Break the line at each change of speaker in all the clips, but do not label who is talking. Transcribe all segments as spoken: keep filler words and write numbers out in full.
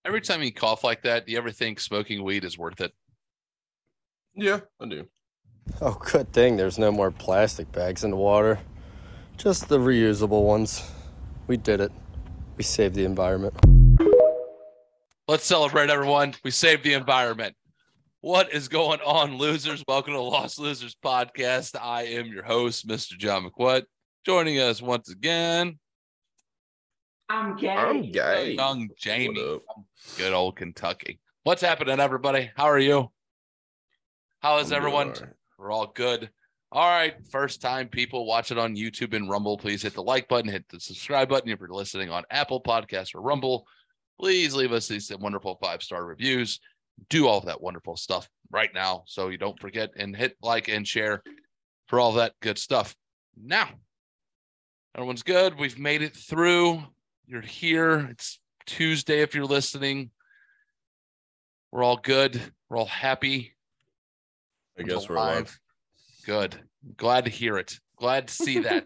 Every time you cough like that, do you ever think smoking weed is worth it?
Yeah, I do.
Oh, good thing there's no more plastic bags in the water. Just the reusable ones. We did it. We saved the environment.
Let's celebrate, everyone. We saved the environment. What is going on, losers? Welcome to Lost Losers Podcast. I am your host, Mister John McWhat. Joining us once again,
I'm gay.
I'm gay.
young Jamie
What up?
from good old Kentucky. What's happening, everybody? How are you? How is
I'm doing
everyone?
all right.
We're all good. All right. First time people watch it on YouTube and Rumble, please hit the like button, hit the subscribe button. If you're listening on Apple Podcasts or Rumble, please leave us these wonderful five-star reviews. Do all of that wonderful stuff right now so you don't forget, and hit like and share for all that good stuff. Now, everyone's good. We've made it through. You're here. It's Tuesday if you're listening. We're all good. We're all happy.
I guess we're alive.
Good. Glad to hear it. Glad to see that.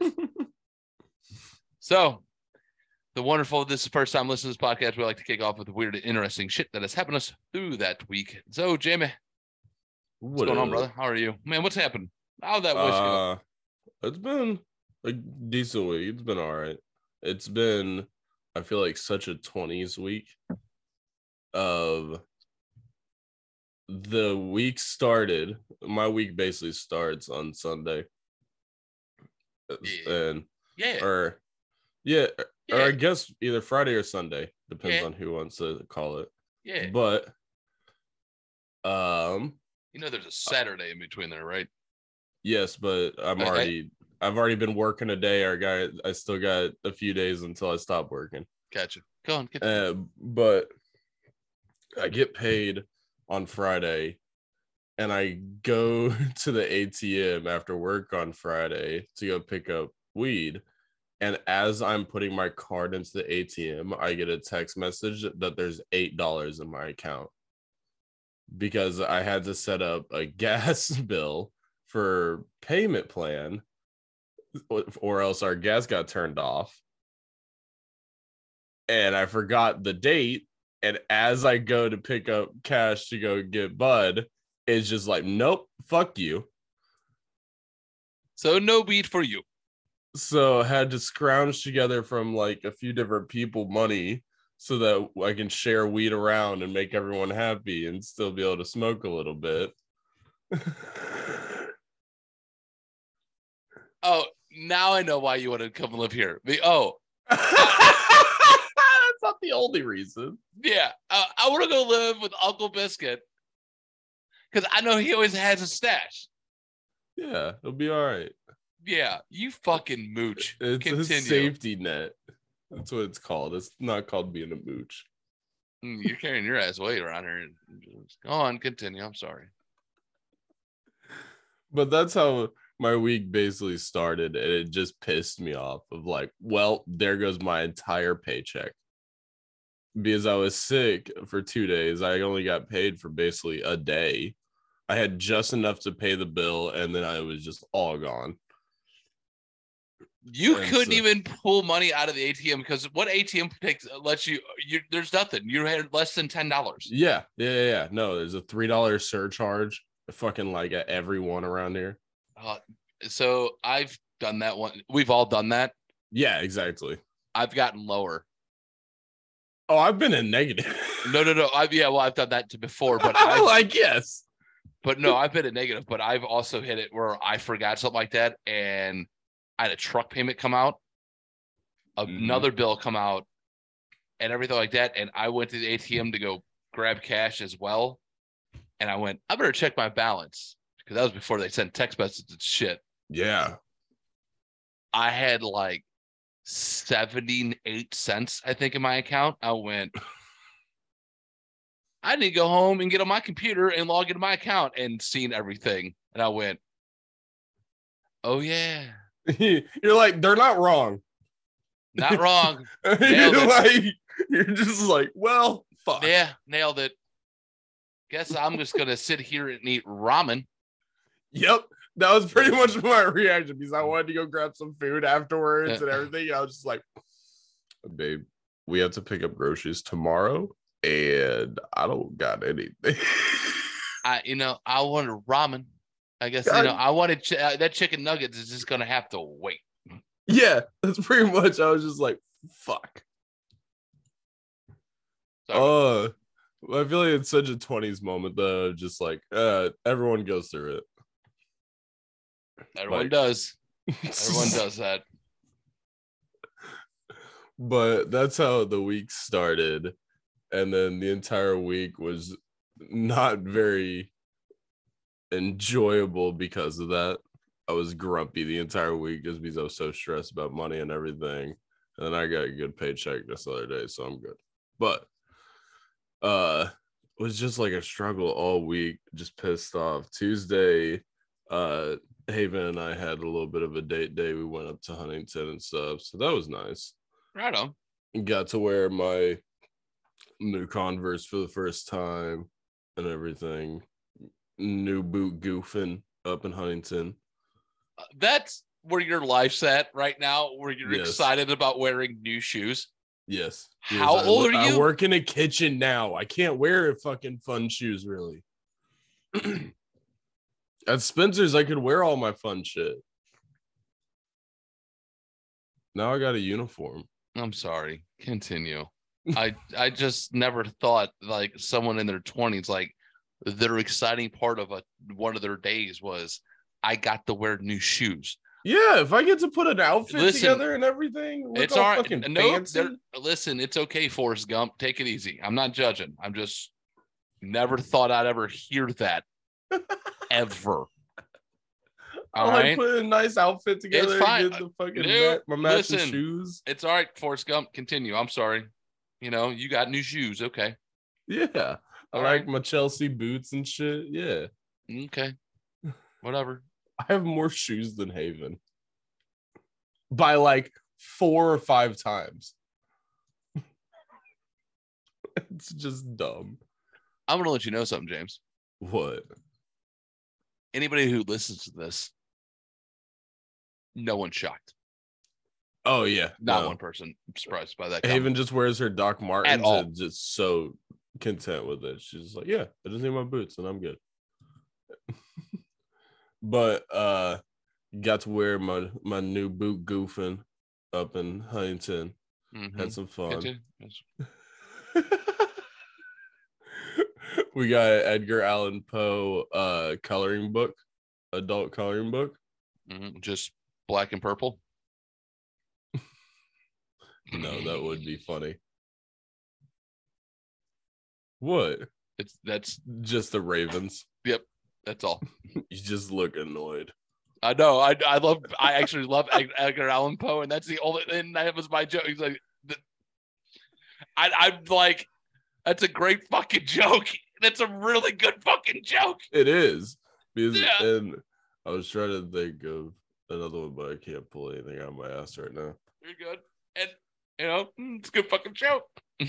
So, the wonderful, this is the first time listening to this podcast. We like to kick off with the weird and interesting shit that has happened to us through that week. So, Jamie, what's
What
going on,
up?
brother? How are you? Man, what's happened? How'd that wish go?
Uh, it's been a decent week. It's been all right. It's been, I feel like, such a twenties week of the week started. My week basically starts on Sunday.
Yeah.
And,
Yeah.
or, yeah,
yeah.
or I guess either Friday or Sunday. Depends
Yeah.
on who wants to call it.
Yeah.
But, um,
You know, there's a Saturday in between there, right?
yes, but I'm
I- I-
already I've already been working a day. Or got I still got a few days until I stop working.
Gotcha. Go on. Get
Uh, but I get paid on Friday, and I go to the A T M after work on Friday to go pick up weed. And as I'm putting my card into the A T M, I get a text message that there's eight dollars in my account because I had to set up a gas bill for payment plan, or else our gas got turned off. And I forgot the date. And as I go to pick up cash to go get Bud, it's just like, nope, fuck you.
So, no weed for you.
So I had to scrounge together from like a few different people money so that I can share weed around and make everyone happy and still be able to smoke a little bit.
Oh, now I know why you want to come live here. The oh,
That's not the only reason.
yeah. Uh, I want to go live with Uncle Biscuit because I know he always has a stash.
Yeah, it'll be all right.
Yeah, you fucking mooch.
It's
Continue.
a safety net. That's what it's called. It's not called being a mooch.
Mm, You're carrying your ass weight around here. Go on, continue. I'm sorry.
But that's how my week basically started, and it just pissed me off of like, well, there goes my entire paycheck. Because I was sick for two days. I only got paid for basically a day. I had just enough to pay the bill, and then I was just all gone.
You
And
couldn't
so-
even pull money out of the A T M because what A T M takes lets you, you there's nothing. You had less than ten dollars.
Yeah, yeah, yeah, yeah. No, there's a three dollar surcharge. Fucking like at everyone around here.
Uh, so I've done that one. We've all done that.
Yeah, exactly.
I've gotten lower.
Oh, I've been in negative.
No, no, no. I've yeah, well, I've done that to before, but
I'm
I've,
like, yes.
but no, I've been a negative. But I've also hit it where I forgot something like that, and I had a truck payment come out,
Mhm.
another bill come out, and everything like that. And I went to the A T M to go grab cash as well, and I went, I better check my balance because that was before they sent text messages and shit.
Yeah.
I had like seventy-eight cents, I think, in my account. I went, I need to go home and get on my computer and log into my account and seen everything. And I went, oh, yeah,
You're like, they're not wrong.
not wrong.
you're
it.
like, you're just like, well, fuck.
Yeah, nailed it. Guess I'm just going to sit here and eat ramen.
Yep. That was pretty much my reaction because I wanted to go grab some food afterwards and everything. I was just like, babe, we have to pick up groceries tomorrow. and I don't got anything.
I, you know, I wanted ramen. I guess, you know, I wanted ch- uh, that chicken nuggets is just going to have to wait.
Yeah, that's pretty much. I was just like, fuck. Oh, uh, I feel like it's such a twenties moment though. Just like, uh, everyone goes through it.
Everyone
like,
does. Everyone does that.
But that's how the week started. And then the entire week was not very enjoyable because of that. I was grumpy the entire week just because I was so stressed about money and everything. And then I got a good paycheck this other day, so I'm good. But uh it was just like a struggle all week, just pissed off. Tuesday, uh Haven and I had a little bit of a date day. We went up to Huntington and stuff, so that was nice.
Right on.
Got to wear my new Converse for the first time and everything. New boot goofing up in Huntington.
That's where your life's at right now, where you're
Yes.
excited about wearing new shoes.
Yes.
How
I,
old are you?
I work in a kitchen now. I can't wear fucking fun shoes, really. At Spencer's, I could wear all my fun shit. Now I got a uniform.
I'm sorry. Continue. I I just never thought like someone in their twenties, like their exciting part of a one of their days was I got to wear new shoes.
Yeah, if I get to put an outfit
Listen,
together and everything, look
it's
all
all right.
fucking
No,
fancy.
listen, it's okay, Forrest Gump. Take it easy. I'm not judging. I'm just never thought I'd ever hear that ever.
I
All
like
right?
putting a nice outfit together.
It's fine.
And get the fucking
No,
ma- my matching
listen.
shoes.
It's all right, Forrest Gump. Continue. I'm sorry. You know, you got new shoes. Okay.
Yeah, I
All
like
right.
my Chelsea boots and shit. Yeah,
Okay. Whatever.
I have more shoes than Haven by like four or five times. It's just dumb.
I'm gonna let you know something, James.
What?
Anybody who listens to this, no one's shocked.
Oh yeah,
Not
no.
one person surprised by that.
Haven
comment.
just wears her Doc Martens
all.
and just so content with it. She's like, yeah, I just need my boots and I'm good. But uh got to wear my my new boot goofing up in Huntington.
Mhm.
Had some fun.
Continue. Yes.
We got an Edgar Allan Poe uh coloring book, adult coloring book.
Mhm. Just black and purple.
No, that would be funny. What?
It's that's
Just the Ravens.
yep. That's all.
You just look annoyed.
I know. I I love. I actually love Ed- Edgar Allan Poe, and that's the only. And that was my joke. He's like, the, I I'm like, that's a great fucking joke. That's a really good fucking joke.
It is. Because,
Yeah.
and I was trying to think of another one, but I can't pull anything out of my ass right now.
You're good, and you know it's a good fucking joke.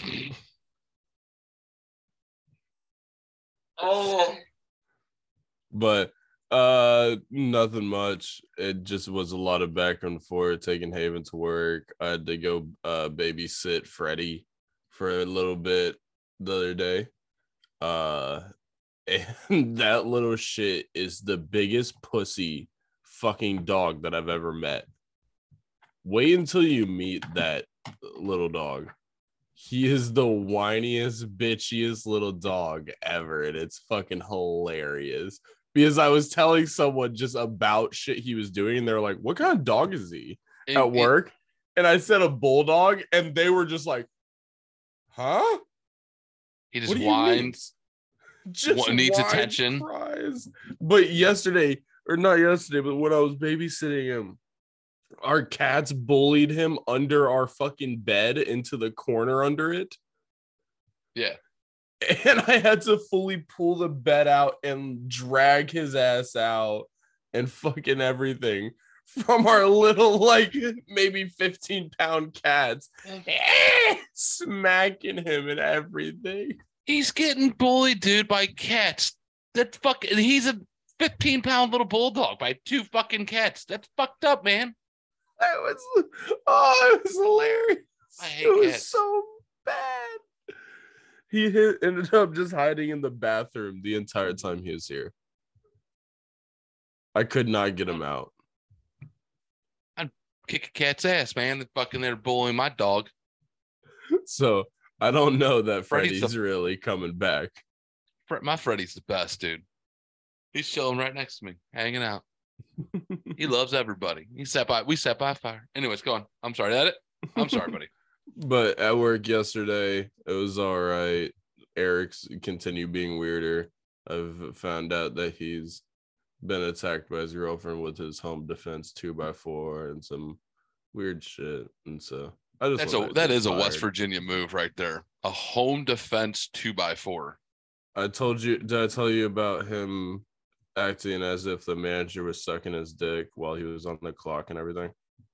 Oh.
But uh nothing much. It just was a lot of back and forth, taking Haven to work. I had to go uh babysit Freddie for a little bit the other day. Uh and that little shit is the biggest pussy fucking dog that I've ever met. Wait until you meet that little dog. He is the whiniest, bitchiest little dog ever, and it's fucking hilarious. Because I was telling someone just about shit he was doing, and they're like, what kind of dog is he
It-
at
it-
work? And I said a bulldog, and they were just like, huh?
he just
What do you mean?
whines.
Just
What needs
whines,
attention.
cries. But yesterday, or not yesterday, but when I was babysitting him, our cats bullied him under our fucking bed into the corner under it.
Yeah.
And I had to fully pull the bed out and drag his ass out and fucking everything from our little, like, maybe fifteen pound cats. Smacking him and everything.
He's getting bullied, dude, by cats. That fucking. He's a fifteen pound little bulldog by two fucking cats. That's fucked up, man.
That was, oh, it was hilarious.
I hate
It was
cats.
so bad. he hit, ended up just hiding in the bathroom the entire time he was here. I could not get him out.
I'd kick a cat's ass, man. They're fucking there bullying my dog.
So I don't know that
Freddy's
Freddy's
the-
really coming back.
Fre- My Freddy's the best, dude. He's chilling right next to me, hanging out. He loves everybody. He sat by. We sat by fire. Anyways, go on. I'm sorry. That it? I'm sorry, buddy.
But at work yesterday, it was all right. Eric's continued being weirder. I've found out that he's been attacked by his girlfriend with his home defense two by four and some weird shit. And so I just
That's
want
a
to
that
get
is a West
fired.
Virginia move right there. A home defense two by four.
I told you, did I tell you about him acting as if the manager was sucking his dick while he was on the clock and everything?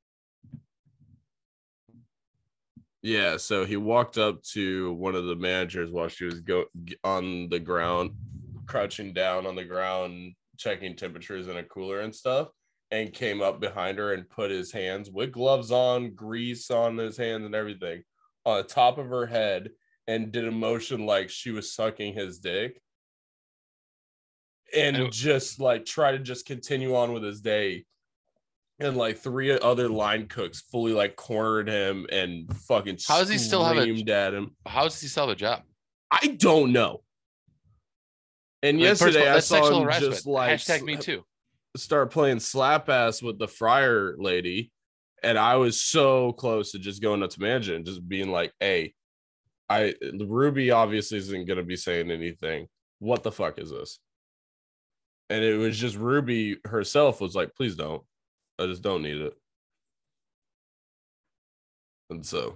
Yeah, so he walked up to one of the managers while she was go on the ground, crouching down on the ground, checking temperatures in a cooler and stuff, and came up behind her and put his hands with gloves on, grease on his hands and everything on the top of her head and did a motion like she was sucking his dick. And
And-
just like try to just continue on with his day. And like three other line cooks fully like cornered him and fucking
How does he still have a-
screamed at him.
How does he sell the job?
I don't know. And
I mean, first of
yesterday
all,
I
that's
saw
sexual
him
harassment.
just like
Hashtag me too.
start playing slap ass with the fryer lady. And I was so close to just going up to manager and just being like, hey, I Ruby obviously isn't gonna be saying anything. What the fuck is this? And it was just Ruby herself was like, please don't. I just don't need it. And so,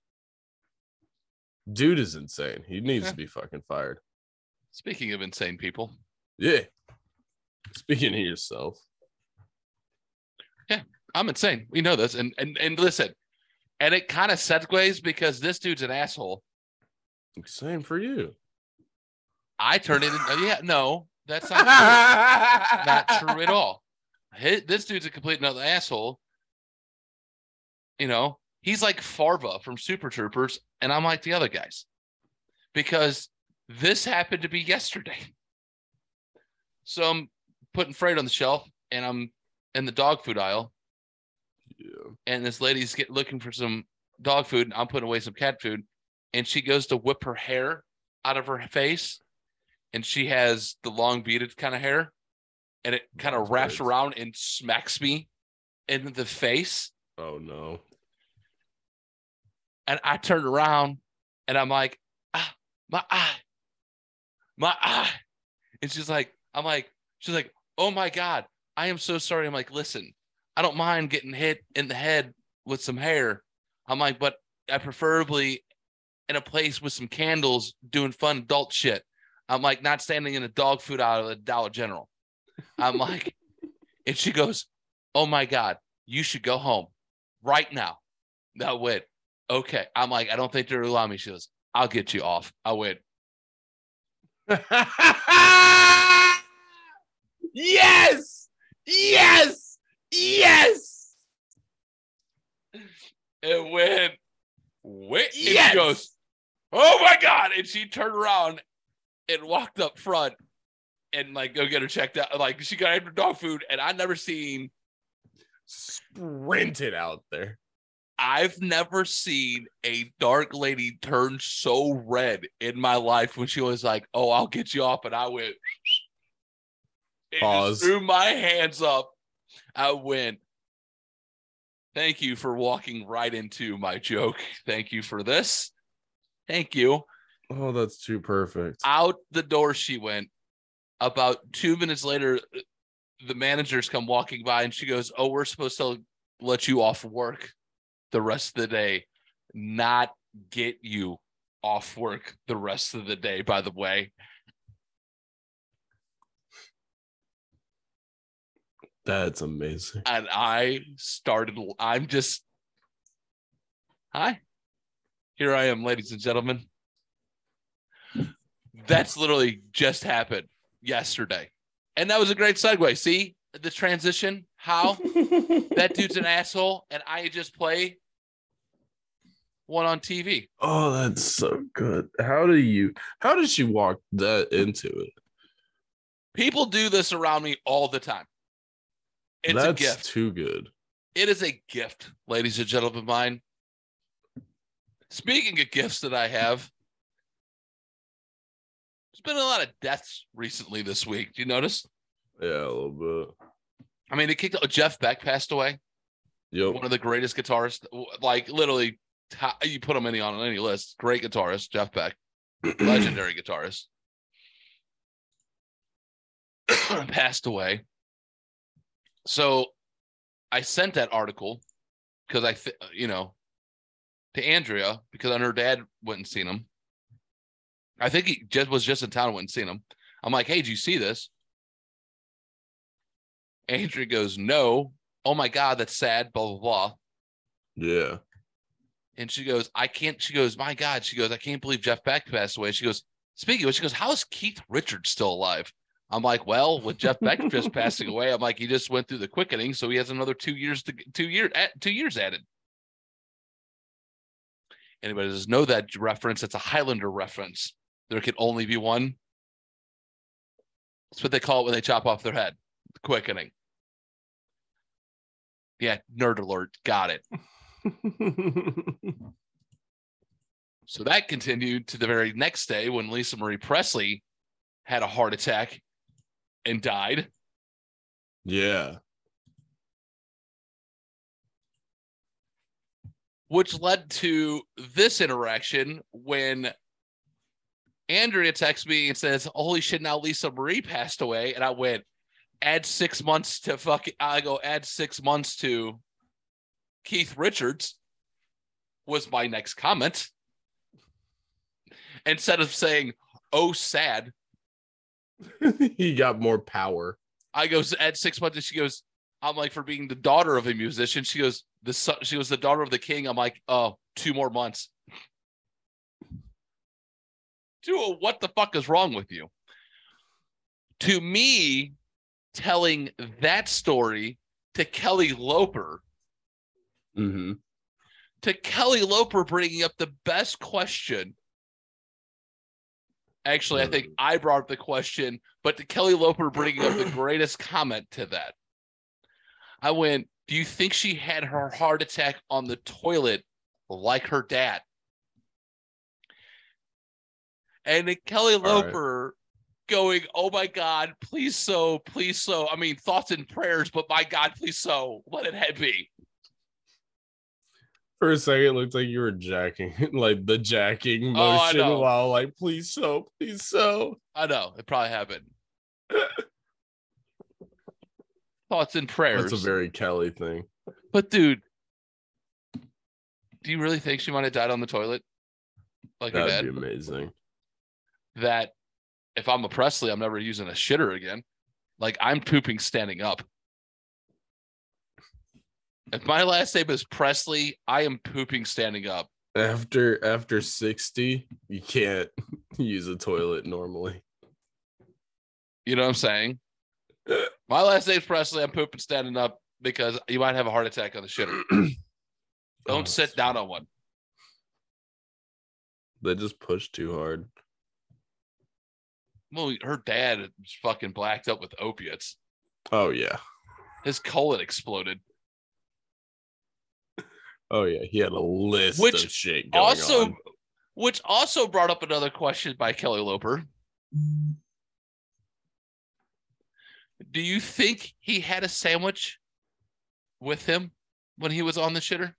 dude is insane. He needs
Yeah.
to be fucking fired.
Speaking of insane people,
Yeah. Speaking of yourself.
I'm insane. We know this. And and and listen, and it kind of segues because this dude's an asshole.
Same for you.
I turned it into, yeah, no, that's not true. Not true at all. His, this dude's a complete another asshole. You know, he's like Farva from Super Troopers, and I'm like the other guys. Because this happened to be yesterday. So I'm putting freight on the shelf, and I'm in the dog food aisle,
Yeah.
and this lady's get, looking for some dog food, and I'm putting away some cat food, and she goes to whip her hair out of her face, and she has the long beaded kind of hair, and it kind of
That's
wraps
great.
around and smacks me in the face.
Oh no.
And I turned around and I'm like, ah, my eye, my eye. And she's like, I'm like, she's like, oh my God, I am so sorry. I'm like, listen, I don't mind getting hit in the head with some hair. I'm like, but I preferably in a place with some candles doing fun adult shit. I'm like, not standing in a dog food aisle at Dollar General. I'm like, and she goes, oh my God, you should go home right now. I went, okay. I'm like, I don't think they're allowing me. She goes, I'll get you off. I went,
Yes! Yes! Yes!
and went, wait. And
Yes!
she goes, oh my God. And she turned around and walked up front and like go get her checked out. Like she got her dog food, and I never seen,
Sprinted out there.
I've never seen a dark lady turn so red in my life when she was like, oh, I'll get you off. And I went, and
Pause.
just threw my hands up. I went, thank you for walking right into my joke. Thank you for this. Thank you.
Oh, that's too perfect.
Out the door she went. About two minutes later, the managers come walking by and she goes, oh, we're supposed to let you off work the rest of the day, not get you off work the rest of the day, by the way.
That's amazing.
And I started, I'm just, hi, here I am, ladies and gentlemen. That's literally just happened yesterday. And that was a great segue. See the transition, how that dude's an asshole and I just play one on T V.
Oh, that's so good. How do you? How did she walk that into it?
People do this around me all the time. It's
that's
a gift.
Too good.
It is a gift, ladies and gentlemen mine. Speaking of gifts that I have, there's been a lot of deaths recently this week. Do you notice?
Yeah, a little bit.
I mean, it kicked out. Jeff Beck passed away.
Yep.
One of the greatest guitarists. Like, literally, you put him any on any list. Great guitarist, Jeff Beck. Legendary guitarist. Passed away. So I sent that article because I, th- you know, to Andrea because her dad went and seen him. I think he just was just in town and went and seen him. I'm like, hey, did you see this? Andrea goes, no. Oh my God, that's sad. Blah blah blah.
Yeah.
And she goes, I can't. She goes, my God. She goes, I can't believe Jeff Beck passed away. She goes, speaking of, she goes, how is Keith Richards still alive? I'm like, well, with Jeff Beck just passing away, I'm like, he just went through the quickening, so he has another two years to two years two years added. Anybody does know that reference? It's a Highlander reference. There can only be one. That's what they call it when they chop off their head. The quickening. Yeah, nerd alert. Got it. So that continued to the very next day when Lisa Marie Presley had a heart attack and died.
Yeah.
Which led to this interaction when Andrea texts me and says, holy shit, now Lisa Marie passed away. And I went, add six months to fucking, I go, add six months to Keith Richards was my next comment. Instead of saying, oh, sad.
He got more power.
I go, add six months. And she goes, I'm like, for being the daughter of a musician. She goes, the son, she was the daughter of the king. I'm like, oh, two more months. Dude, what the fuck is wrong with you? To me, telling that story to Kelly Loper,
Mm-hmm.
to Kelly Loper bringing up the best question. Actually, I think I brought up the question, but to Kelly Loper bringing up the greatest comment to that. I went, do you think she had her heart attack on the toilet like her dad? And then Kelly Loper right. going, oh my God, please so, please so. I mean, thoughts and prayers, but my God, please so. Let it be.
For a second, it looked like you were jacking, like the jacking
Oh,
motion while like, please so, please so.
I know. It probably happened. Thoughts and prayers.
That's a very Kelly thing.
But dude, do you really think she might have died on the toilet? Like her dad?
That'd be amazing.
That if I'm a Presley, I'm never using a shitter again. Like I'm pooping standing up. If my last name is Presley, I am pooping standing up.
After after sixty, you can't use a toilet normally.
You know what I'm saying? My last name's Presley. I'm pooping standing up because you might have a heart attack on the shitter. Don't oh, sit down on one.
They just push too hard.
Well, her dad is fucking blacked up with opiates.
Oh, yeah.
His colon exploded.
Oh, yeah. He had a list
which
of shit going
also,
on.
Which also brought up another question by Kelly Loper. Do you think he had a sandwich with him when he was on the shitter?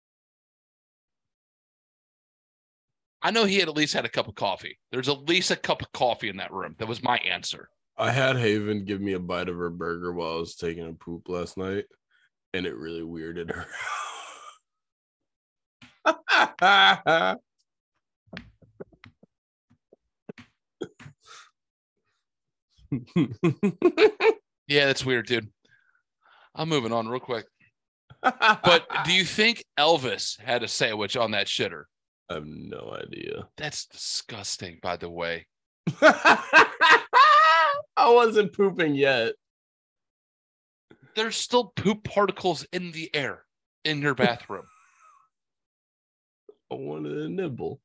I know he had at least had a cup of coffee. There's at least a cup of coffee in that room. That was my answer.
I had Haven give me a bite of her burger while I was taking a poop last night, and it really weirded her out.
Yeah, that's weird, dude. I'm moving on real quick. But do you think Elvis had a sandwich on that shitter?
I have no idea.
That's disgusting, by the way.
I wasn't pooping yet.
There's still poop particles in the air in your bathroom.
I wanted a nibble.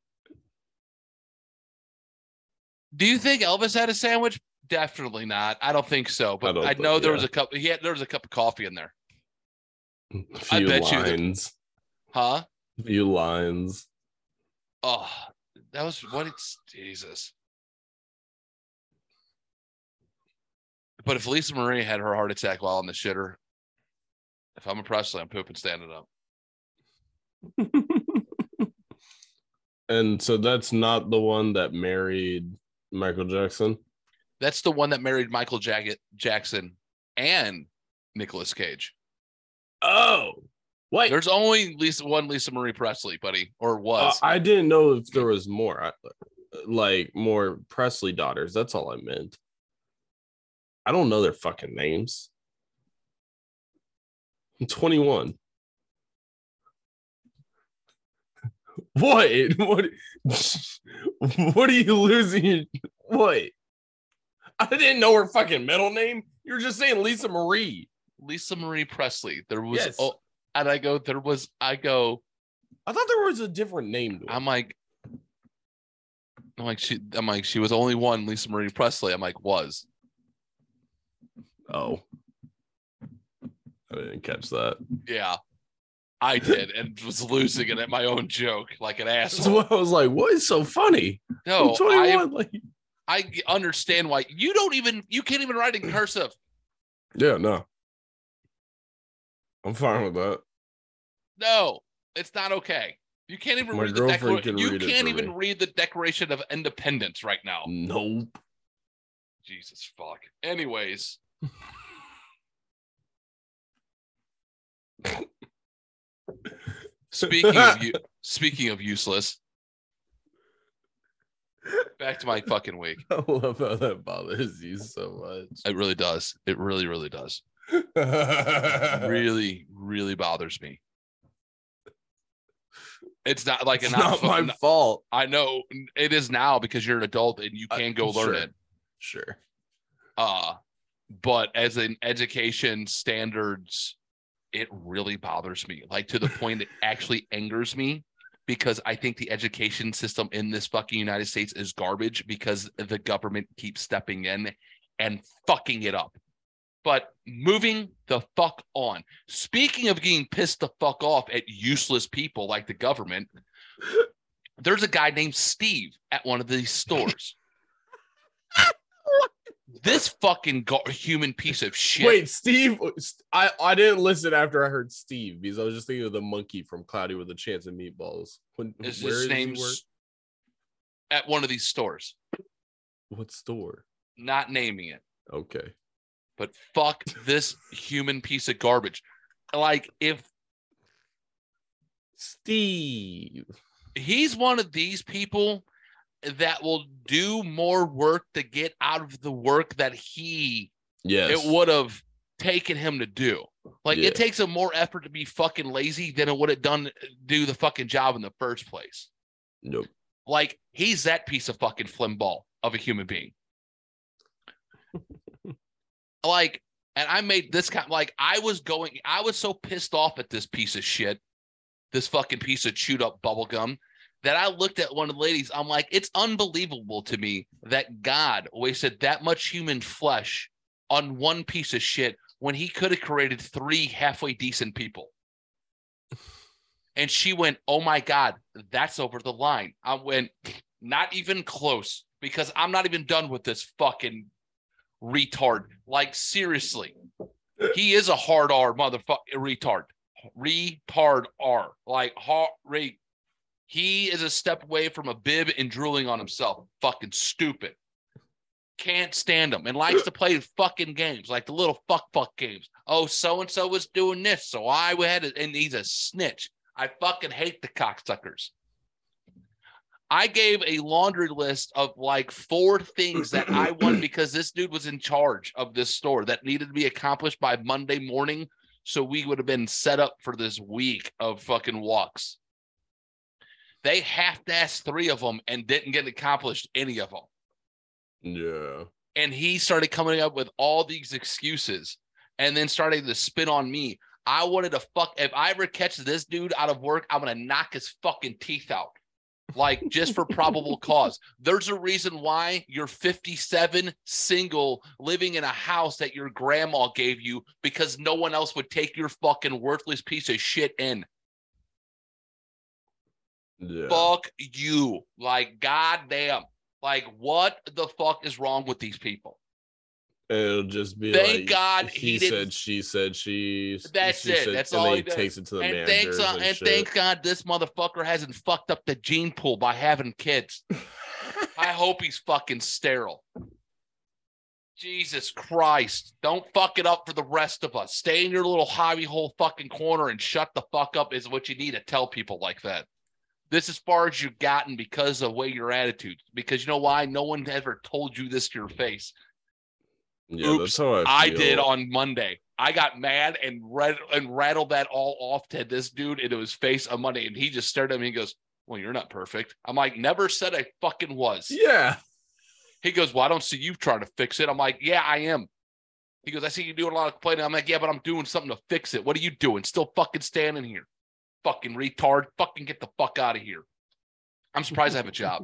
Do you think Elvis had a sandwich? Definitely not. I don't think so. But
I
I,
don't
know
think-
there
yeah.
was a cup. He had there was a cup of coffee in there.
A
I
few
bet you that-
lines.
Huh?
A few lines.
Oh, that was what it's Jesus. But if Lisa Marie had her heart attack while on the shitter, if I'm a Presley, I'm pooping standing up.
And so that's not the one that married Michael Jackson?
That's the one that married Michael Jag- Jackson and Nicolas Cage.
Oh, wait.
There's only Lisa one Lisa Marie Presley, buddy, or
Uh,
was.
I didn't know if there was more. I, like more Presley daughters. That's all I meant. I don't know their fucking names. I'm twenty-one. What? What? What are you losing? What? I didn't know her fucking middle name. You were just saying Lisa Marie.
Lisa Marie Presley. There was,
Yes.
oh, and I go, there was, I go,
I thought there was a different name to it.
I'm like, I'm like, she, I'm like, she was only one Lisa Marie Presley. I'm like, was.
Oh, I didn't catch that.
Yeah, I did, and was losing it at my own joke like an
That's
asshole.
what I was like. What is so funny?
No,
I'm twenty-one.
I,
Like,
I understand why you don't even, you can't even write in cursive.
yeah, no, I'm fine with that.
No, it's not okay. You can't even
My
read the
girlfriend
Declaration.
can
You
read it
can't
for
even
me.
read the Declaration of Independence right now.
Nope.
Jesus fuck. Anyways. Speaking of you, speaking of useless, back to my fucking week.
I love how that bothers you so much.
It really does. It really, really does.
really,
Really, really bothers me. It's not like
it's
an
not my fault.
I know it is now because you're an adult and you can go
Uh,
learn
sure.
it.
Sure.
Uh, but as an education standards, it really bothers me, like to the point it actually angers me, because I think the education system in this fucking United States is garbage because the government keeps stepping in and fucking it up. But moving the fuck on. Speaking of getting pissed the fuck off at useless people like the government, there's a guy named Steve at one of these stores. This fucking go- human piece of shit.
Wait, Steve. I, I didn't listen after I heard Steve because I was just thinking of the monkey from Cloudy with a Chance of Meatballs. When,
Is
where
his
does he work?
name's at one of these stores.
What store?
Not naming it.
Okay.
But fuck this human piece of garbage. Like, if
Steve.
he's one of these people that will do more work to get out of the work that he
Yes.
it would have taken him to do. Like,
Yeah.
it takes him more effort to be fucking lazy than it would have done do the fucking job in the first place.
Nope.
Like, he's that piece of fucking flimball of a human being. Like, and I made this kind like I was going, I was so pissed off at this piece of shit, this fucking piece of chewed up bubble gum, that I looked at one of the ladies. I'm like, it's unbelievable to me that God wasted that much human flesh on one piece of shit when he could have created three halfway decent people. And she went, oh my God, that's over the line. I went, not even close, because I'm not even done with this fucking retard. Like, seriously, he is a hard R motherfucker retard. Retard R. Like, hard re. He is a step away from a bib and drooling on himself. Fucking stupid. Can't stand him and likes to play fucking games, like the little fuck fuck games. Oh, so and so was doing this, so I had it, and he's a snitch. I fucking hate the cocksuckers. I gave a laundry list of like four things that I want because this dude was in charge of this store that needed to be accomplished by Monday morning, so we would have been set up for this week of fucking walks. They half-assed three of them and didn't get accomplished any of them.
Yeah.
And he started coming up with all these excuses and then starting to spin on me. I wanted to fuck. If I ever catch this dude out of work, I'm gonna knock his fucking teeth out. Like, just for probable cause. There's a reason why you're fifty-seven, single, living in a house that your grandma gave you, because no one else would take your fucking worthless piece of shit in.
Yeah.
Fuck you. Like, goddamn. Like, what the fuck is wrong with these people?
It'll just be
Thank
like,
God
he,
he
said,
didn't-
she said, she.
That's
she
it.
said,
That's
and
all
then
he
he
does.
takes it to the
And
managers
thanks, uh,
and,
and
shit.
thank God this motherfucker hasn't fucked up the gene pool by having kids. I hope he's fucking sterile. Jesus Christ. Don't fuck it up for the rest of us. Stay in your little hobby hole fucking corner and shut the fuck up is what you need to tell people like that. This is as far as you've gotten because of the way your attitude. Because you know why? No one ever told you this to your face.
Yeah,
Oops,
that's how I,
I
feel.
did on Monday. I got mad and read and rattled that all off to this dude into his face on Monday, and he just stared at me and goes, "Well, you're not perfect." I'm like, "Never said I fucking was."
Yeah.
He goes, "Well, I don't see you trying to fix it." I'm like, "Yeah, I am." He goes, "I see you doing a lot of complaining." I'm like, "Yeah, but I'm doing something to fix it. What are you doing? Still fucking standing here, fucking retard. Fucking get the fuck out of here." I'm surprised I have a job.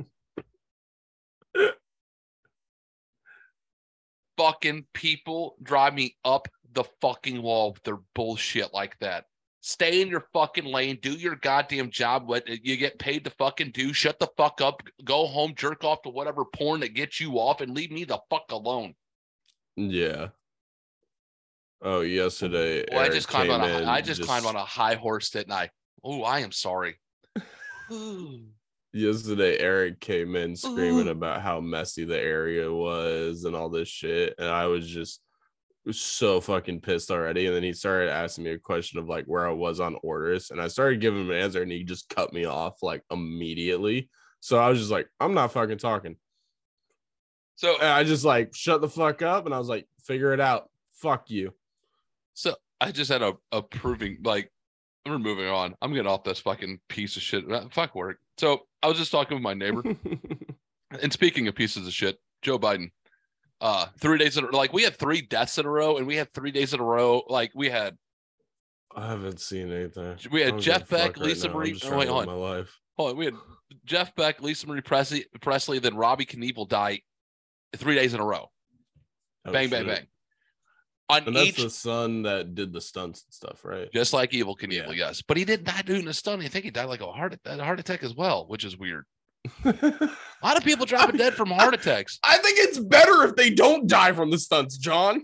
Fucking people drive me up the fucking wall with their bullshit like that. Stay in your fucking lane. Do your goddamn job. What you get paid to fucking do. Shut the fuck up. Go home, jerk off to whatever porn that gets you off, and leave me the fuck alone.
Yeah. Oh, yesterday.
Well, I
Eric
just climbed
came
on a.
in
I just,
just
climbed on a high horse, didn't I? Oh, I am sorry.
Yesterday, Eric came in screaming
Ooh.
about how messy the area was and all this shit. And I was just so fucking pissed already. And then he started asking me a question of like where I was on orders. And I started giving him an answer and he just cut me off like immediately. So I was just like, I'm not fucking talking.
So
And I just like shut the fuck up. And I was like, figure it out. Fuck you.
So I just had a, a proving, like, we're moving on. I'm getting off this fucking piece of shit. Fuck work. So I was just talking with my neighbor. And speaking of pieces of shit, Joe Biden, uh, three days in a, like we had three deaths in a row, and we had three days in a row. Like we had,
I haven't seen anything.
we had
I'm
Jeff
gonna
Beck,
fuck right
Lisa
now. I'm
Marie.
just
Oh,
trying
wait,
to
hold
live
on.
my life.
Hold on. We had Jeff Beck, Lisa Marie Presley, Presley, then Robbie Knievel die three days in a row.
Oh,
bang, bang,
shit.
bang. On
And that's
each,
the son that did the stunts and stuff, right?
just like Evil Knievel,
Yeah.
yes. But he didn't die doing a stunt. I think he died like a heart, a heart attack as well, which is weird. A lot of people dropping dead from heart attacks.
I think it's better if they don't die from the stunts, John.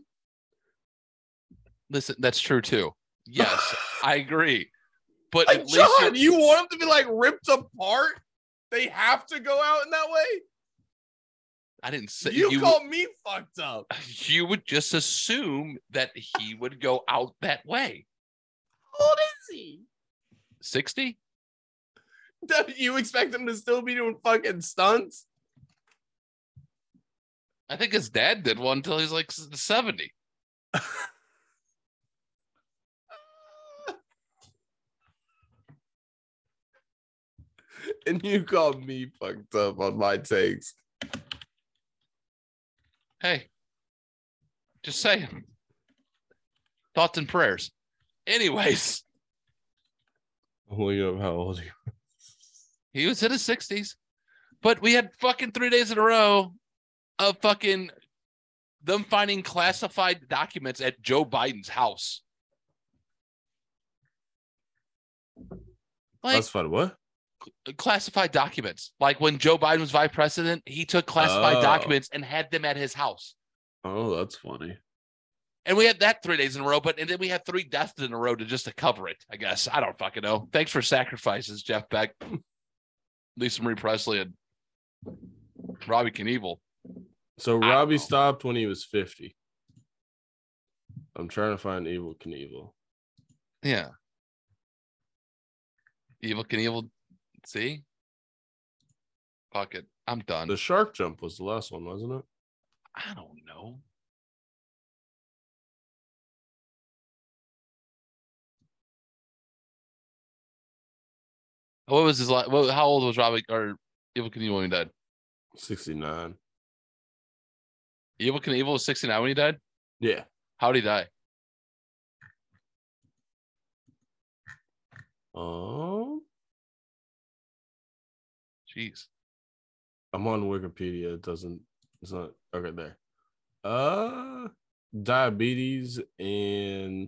Listen, that's true too. Yes, I agree. But
Like,
at least
John,
you're-
you want them to be like ripped apart? They have to go out in that way?
I didn't say
You,
you.
call me fucked up.
You would just assume that he would go out that way.
How old is he?
sixty?
Do you expect him to still be doing fucking stunts?
I think his dad did one until he's like seventy.
And you call me fucked up on my takes.
Hey, just saying. Thoughts and prayers. Anyways,
I'm looking up how old he was.
he was in his sixties. But we had fucking three days in a row of fucking them finding classified documents at Joe Biden's house. Like,
That's fun. What?
classified documents. Like when Joe Biden was vice president, he took classified
Oh.
documents and had them at his house.
Oh, that's funny.
And we had that three days in a row, but and then we had three deaths in a row to just to cover it, I guess. I don't fucking know. Thanks for sacrifices, Jeff Beck, Lisa Marie Presley, and Robbie Knievel.
So
I
Robbie
don't know.
stopped when he was fifty. I'm trying to find Evil Knievel.
Yeah. Evil Knievel. See? Fuck it. I'm done.
The shark jump was the last one, wasn't it?
I don't know. What was his last? What, how old was Robbie or Evil Knievel when he died?
sixty-nine.
Evil Knievel was sixty-nine when he died?
Yeah.
How did he die?
Um,
Jeez.
I'm on Wikipedia. It doesn't. It's not okay there. Uh, diabetes and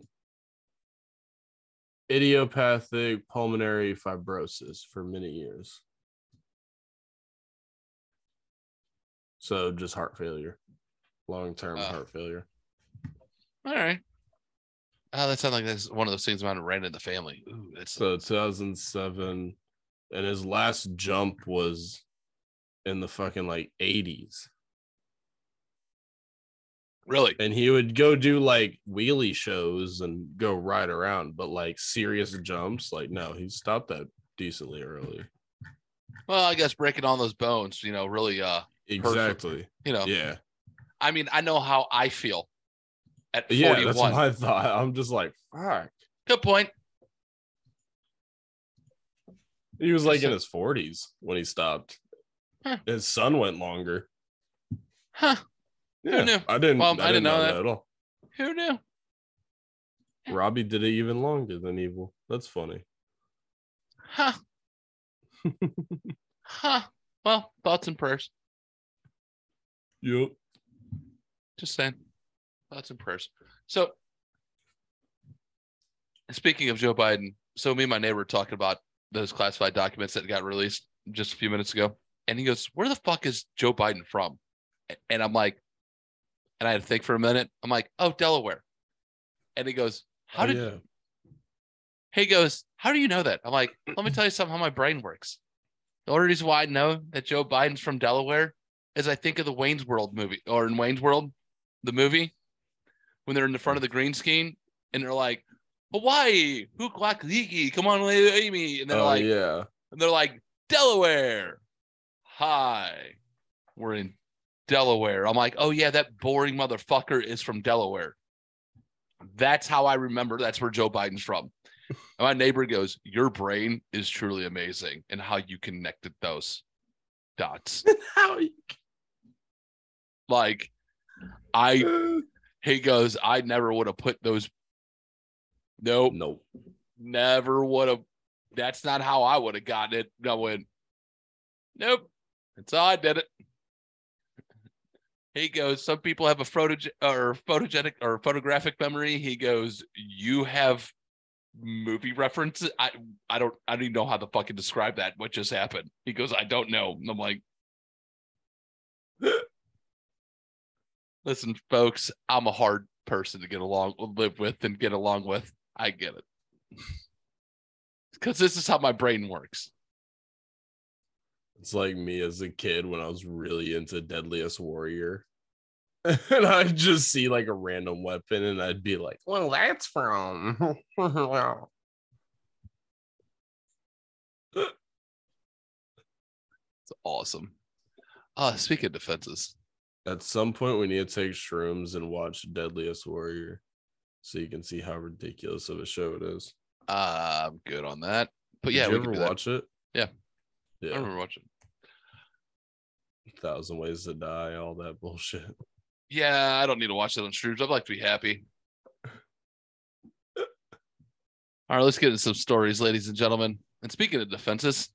idiopathic pulmonary fibrosis for many years. So just heart failure, long-term
Uh,
heart failure.
All right. Oh, that sounds like that's one of those things about ran in the family. Ooh, that's
So two thousand seven, and his last jump was in the fucking like eighties.
really.
And he would go do like wheelie shows and go ride around, but like serious jumps, like no, he stopped that decently early.
Well, I guess breaking all those bones, you know, really uh
Exactly.
you know.
Yeah.
I mean, I know how I feel at
Yeah,
forty-one.
that's what I thought. I'm just like, fuck.
Good point.
He was like
So-
in his forties when he stopped.
Huh.
His son went longer.
Huh.
Yeah,
knew?
I didn't.
Well,
I, didn't know, that. at all.
Who knew?
Robbie did it even longer than Evil. That's funny.
Huh. Huh. Well, thoughts and prayers.
Yep.
Just saying. Thoughts and prayers. So, speaking of Joe Biden, so me and my neighbor were talking about those classified documents that got released just a few minutes ago. And he goes, where the fuck is Joe Biden from? And I'm like, and I had to think for a minute. I'm like, oh, Delaware. And he goes, how
Oh,
did
yeah.
he goes, how do you know that? I'm like, let me tell you something how my brain works. The only reason why I know that Joe Biden's from Delaware is I think of the Wayne's World movie, or in Wayne's World, the movie, when they're in the front of the green screen and they're like, Hawaii, Huklakliki, come on, Amy. And they're
Oh,
like,
yeah.
and they're like, Delaware. Hi. We're in Delaware. I'm like, oh yeah, that boring motherfucker is from Delaware. That's how I remember that's where Joe Biden's from. And my neighbor goes, your brain is truly amazing and how you connected those dots.
How you-
Like, I, he goes, I never would have put those. Nope.
Nope.
Never would have. That's not how I would have gotten it. I went, nope. That's how I did it. He goes, some people have a photo or photogenic or photographic memory. He goes, you have movie references. I I don't I don't even know how to fucking describe that. What just happened? He goes, I don't know. And I'm like, listen, folks, I'm a hard person to get along, live with, and get along with. I get it. Because this is how my brain works.
It's like me as a kid when I was really into Deadliest Warrior. And I'd just see like a random weapon and I'd be like, well, that's from.
It's awesome. Uh, speaking of defenses,
At some point, we need to take shrooms and watch Deadliest Warrior so you can see how ridiculous of a show it is.
uh, I'm good on that. But
Did
yeah,
you
we
ever
can do that.
watch it?
Yeah.
Yeah.
I remember watching.
Thousand Ways to Die, all that bullshit.
Yeah, I don't need to watch that on streams. I'd like to be happy. All right, let's get into some stories, ladies and gentlemen. And speaking of defenses,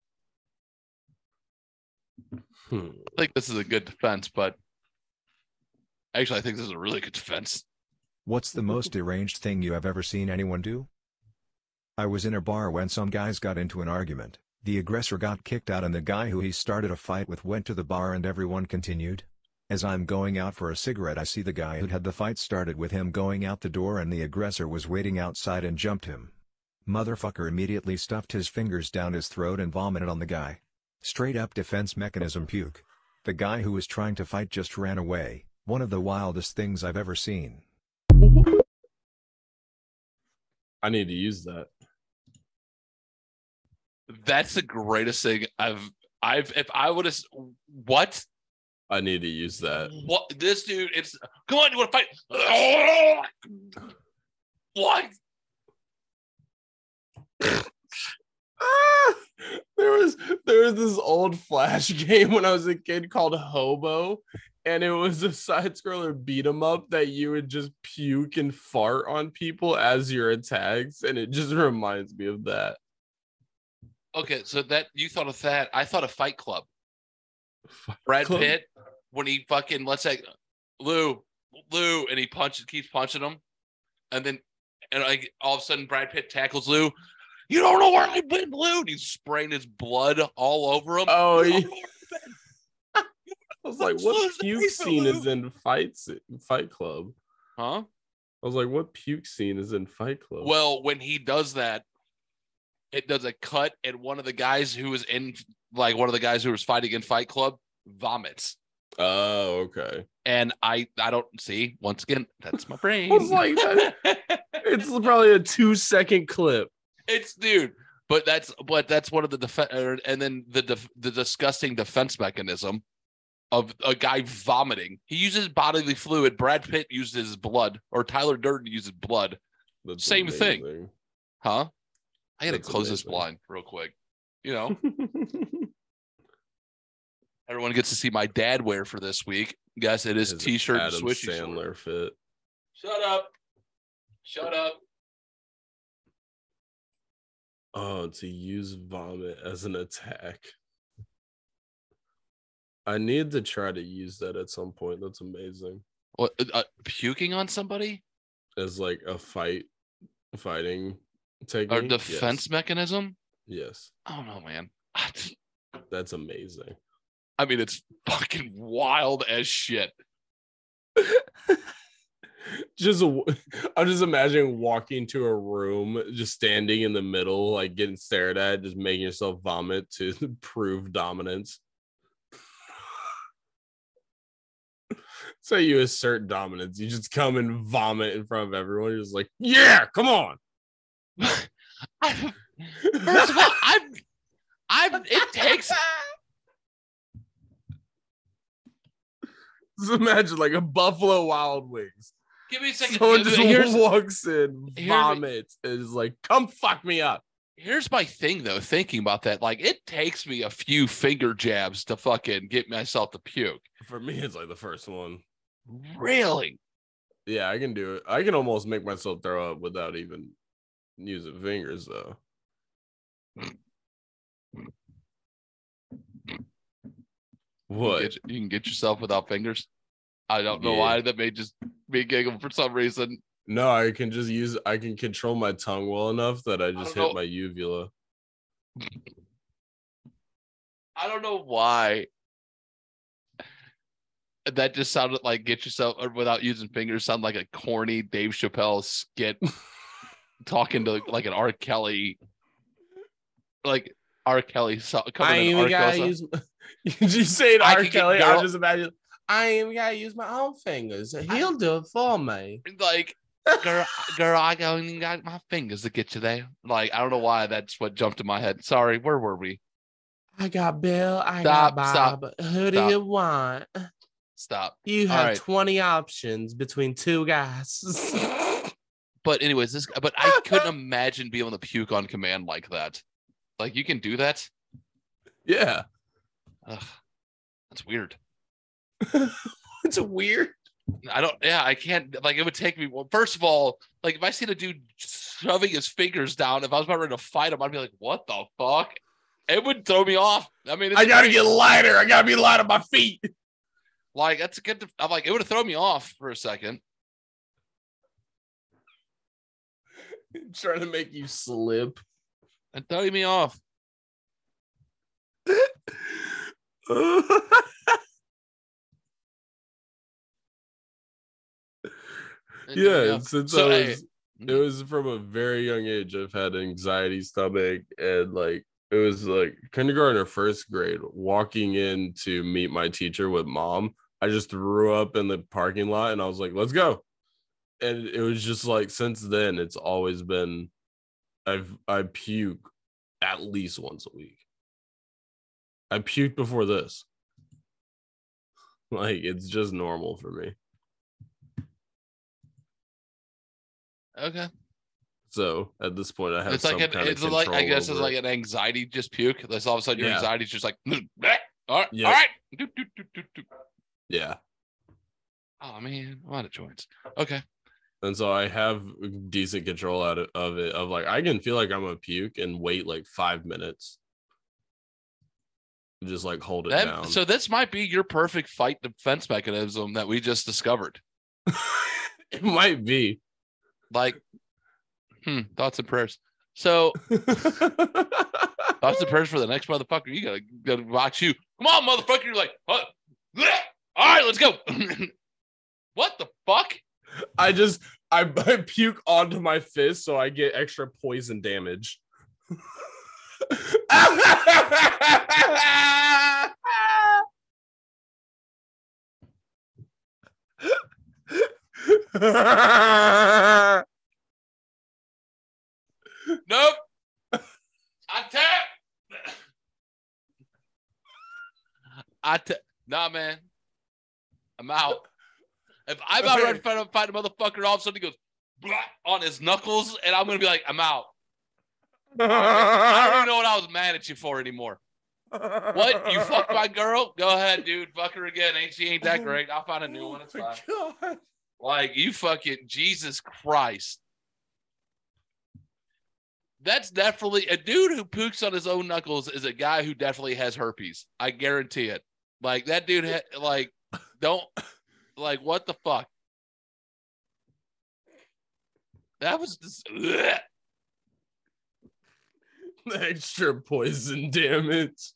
Hmm.
I think this is a good defense, but actually, I think this is a really good defense.
What's the most deranged thing you have ever seen anyone do? I was in a bar when some guys got into an argument. The aggressor got kicked out and the guy who he started a fight with went to the bar and everyone continued. As I'm going out for a cigarette, I see the guy who'd had the fight started with him going out the door and the aggressor was waiting outside and jumped him. Motherfucker immediately stuffed his fingers down his throat and vomited on the guy. Straight up defense mechanism puke. The guy who was trying to fight just ran away. One of the wildest things I've ever seen.
I need to use that.
That's the greatest thing I've I've if I would have what
I need to use that.
what this dude it's come on, you want to fight? What?
Ah, there was there was this old Flash game when I was a kid called Hobo, and it was a side scroller beat 'em up that you would just puke and fart on people as your attacks, and it just reminds me of that.
Okay, so that you thought of that. I thought of Fight Club.
Fight
Brad
Club?
Pitt, when he fucking, let's say, Lou, Lou, and he punches, keeps punching him. And then, and like all of a sudden, Brad Pitt tackles Lou. You don't know where I've been, Lou. And he's spraying his blood all over him.
Oh,
You don't
yeah.
know where I've been.
I was like,
Let's
what
lose the
puke
race,
scene
Lou.
is in Fight Fight Club?
Huh?
I was like, what puke scene is in Fight Club?
Well, when he does that, it does a cut, and one of the guys who was in, like one of the guys who was fighting in Fight Club, vomits.
Oh, okay.
And I, I don't see. Once again, that's my brain.
I was like, that- It's probably a two second clip.
It's dude, but that's but that's one of the defense, and then the def- the disgusting defense mechanism of a guy vomiting. He uses bodily fluid. Brad Pitt uses his blood, or Tyler Durden uses blood.
That's
Same thing.
amazing.
Huh? I gotta
That's
close this
amazing.
blind real quick. You know, everyone gets to see my dad wear for this week. Guess it is
His
t-shirt and
Adam
swishy
Sandler
short.
fit.
Shut up. Shut up.
Oh, to use vomit as an attack. I need to try to use that at some point. That's amazing.
What? Uh, puking on somebody?
As like a fight, fighting technique.
Or defense mechanism?
Yes.
I don't know, man.
That's amazing.
I mean, it's fucking wild as shit.
Just, I'm just imagining walking to a room, just standing in the middle, like getting stared at, just making yourself vomit to prove dominance. So you assert dominance. You just come and vomit in front of everyone. You're just like, yeah, come on.
I, first of all, I've, I've, it takes.
Just imagine like a Buffalo Wild Wings.
Give me a second.
Someone just
here's,
walks in,
here's-
vomits, and is like, come fuck me up.
here's my thing, though, thinking about that. Like, it takes me a few finger jabs to fucking get myself to puke.
For me, it's like the first one.
Really?
Yeah, I can do it. I can almost make myself throw up without even using fingers, though. What?
You, get, you can get yourself without fingers. I don't know
Yeah.
why that made just me giggle for some reason.
No, I can just use. I can control my tongue well enough that I just
don't
hit
know.
my uvula.
I don't know why. That just sounded like get yourself or without using fingers sound like a corny Dave Chappelle skit talking to like an R. Kelly, like R. Kelly. So, coming
I
in
even
R.
gotta
Kelly-
use. Did you say it,
I
R.
could get
Kelly?
girl-
I just imagine. I even gotta use my own fingers. He'll do it for me.
like girl, girl, I go and got my fingers to get you there. Like I don't know why that's what jumped in my head. Sorry, where were we?
I got Bill. I
Stop,
got
stop,
Bob. Who do
stop.
you want?
Stop.
You
All
have
right.
twenty options between two guys.
But anyways, this but I couldn't imagine being able to puke on command like that. Like you can do that?
Yeah.
Ugh, that's weird.
It's weird.
I don't yeah, I can't like it would take me well, first of all, like if I see the dude shoving his fingers down, if I was about ready to fight him, I'd be like, what the fuck? It would throw me off. I mean it's
I gotta
great.
get lighter. I gotta be light on my feet.
Like that's a good. I'm like it would have thrown me off for a second.
Trying to make you slip.
And throw me off.
Yeah, since
So,
I
hey,
was, it was from a very young age. I've had anxiety stomach, and like it was like kindergarten or first grade. Walking in to meet my teacher with mom, I just threw up in the parking lot, and I was like, "Let's go." And it was just like since then, it's always been, I've I puke at least once a week. I puked before this. Like it's just normal for me.
Okay.
So at this point, I have
It's
some
like an,
kind
it's
of
like
control
I guess it's
over
like
it.
an anxiety just puke. That's all of a sudden your
Yeah.
anxiety's just like "Bleh. all right,
Yep.
all right. Doot, doot, doot, doot, doot.
Yeah.
Oh man, I'm out of joints. Okay.
And so I have decent control out of, of it. Of like, I can feel like I'm a puke and wait like five minutes just like hold it
That-
down.
so this might be your perfect fight defense mechanism that we just discovered.
It might be.
Like, hmm, thoughts and prayers. So thoughts and prayers for the next motherfucker. You gotta gotta box you. Come on, motherfucker. You're like, what? All right, let's go. What the fuck?
I just I, I puke onto my fist so I get extra poison damage.
Nope. I tap. I tap. Nah, man. I'm out. If I'm out ready to fight, fight a motherfucker, all of a sudden he goes blah, on his knuckles, and I'm gonna be like, I'm out. I don't even know what I was mad at you for anymore. What? You fucked my girl? Go ahead, dude. Fuck her again. Ain't she ain't that great? I'll find a new one. It's fine.
God.
Like, you fucking Jesus Christ. That's definitely a dude who pooks on his own knuckles is a guy who definitely has herpes. I guarantee it. Like, that dude, ha- like, don't, like, what the fuck? That was just, ugh.
The extra poison damage.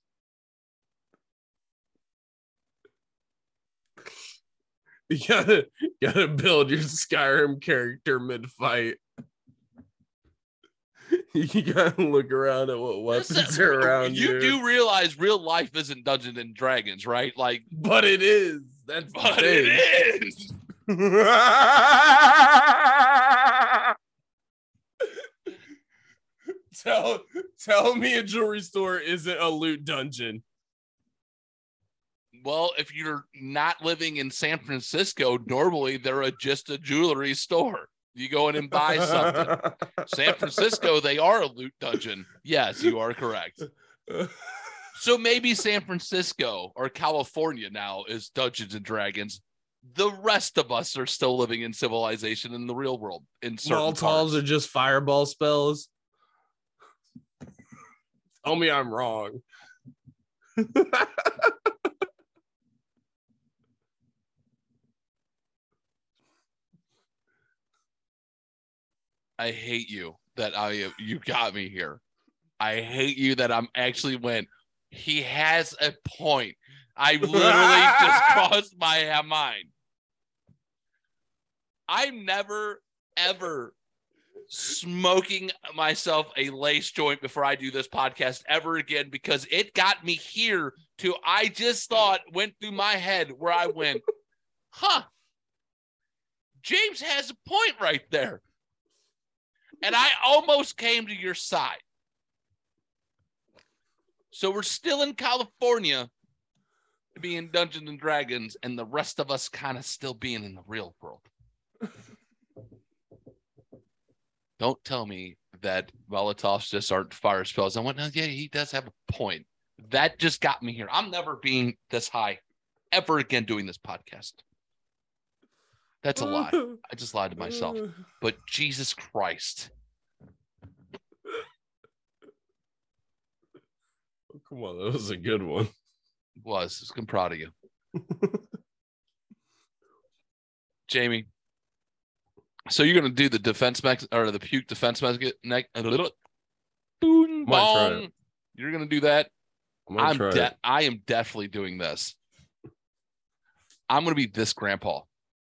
You gotta, you gotta build your Skyrim character mid-fight. You gotta look around at what weapons
This-
are around you.
You do realize real life isn't Dungeons and Dragons, right? Like,
But it is. That's the
but
thing.
it is.
tell, tell me a jewelry store isn't a loot dungeon.
Well, if you're not living in San Francisco, normally they're a, just a jewelry store. You go in and buy something. San Francisco, they are a loot dungeon. Yes, you are correct. So maybe San Francisco or California now is Dungeons and Dragons. The rest of us are still living in civilization in the real world. In certain
Molotovs
parts.
are just fireball spells. Tell me I'm wrong.
I hate you that I you got me here. I hate you that I'm actually went. He has a point. I literally just crossed my mind. I'm never ever smoking myself a lace joint before I do this podcast ever again because it got me here to I just thought went through my head where I went, huh? James has a point right there. And I almost came to your side. So we're still in California being Dungeons and Dragons, and the rest of us kind of still being in the real world. Don't tell me that Molotovs just aren't fire spells. I went, no, yeah, he does have a point. That just got me here. I'm never being this high ever again doing this podcast. That's a lie. I just lied to myself. But Jesus Christ.
Come on, that was a good one.
Was. I'm proud of you. Jamie. So you're going to do the defense mech or the puke defense mech neck a little boom
Might try
bong.
it.
You're going to do that.
I'm gonna
I'm
try
de-
it.
I am definitely doing this. I'm going to be this grandpa.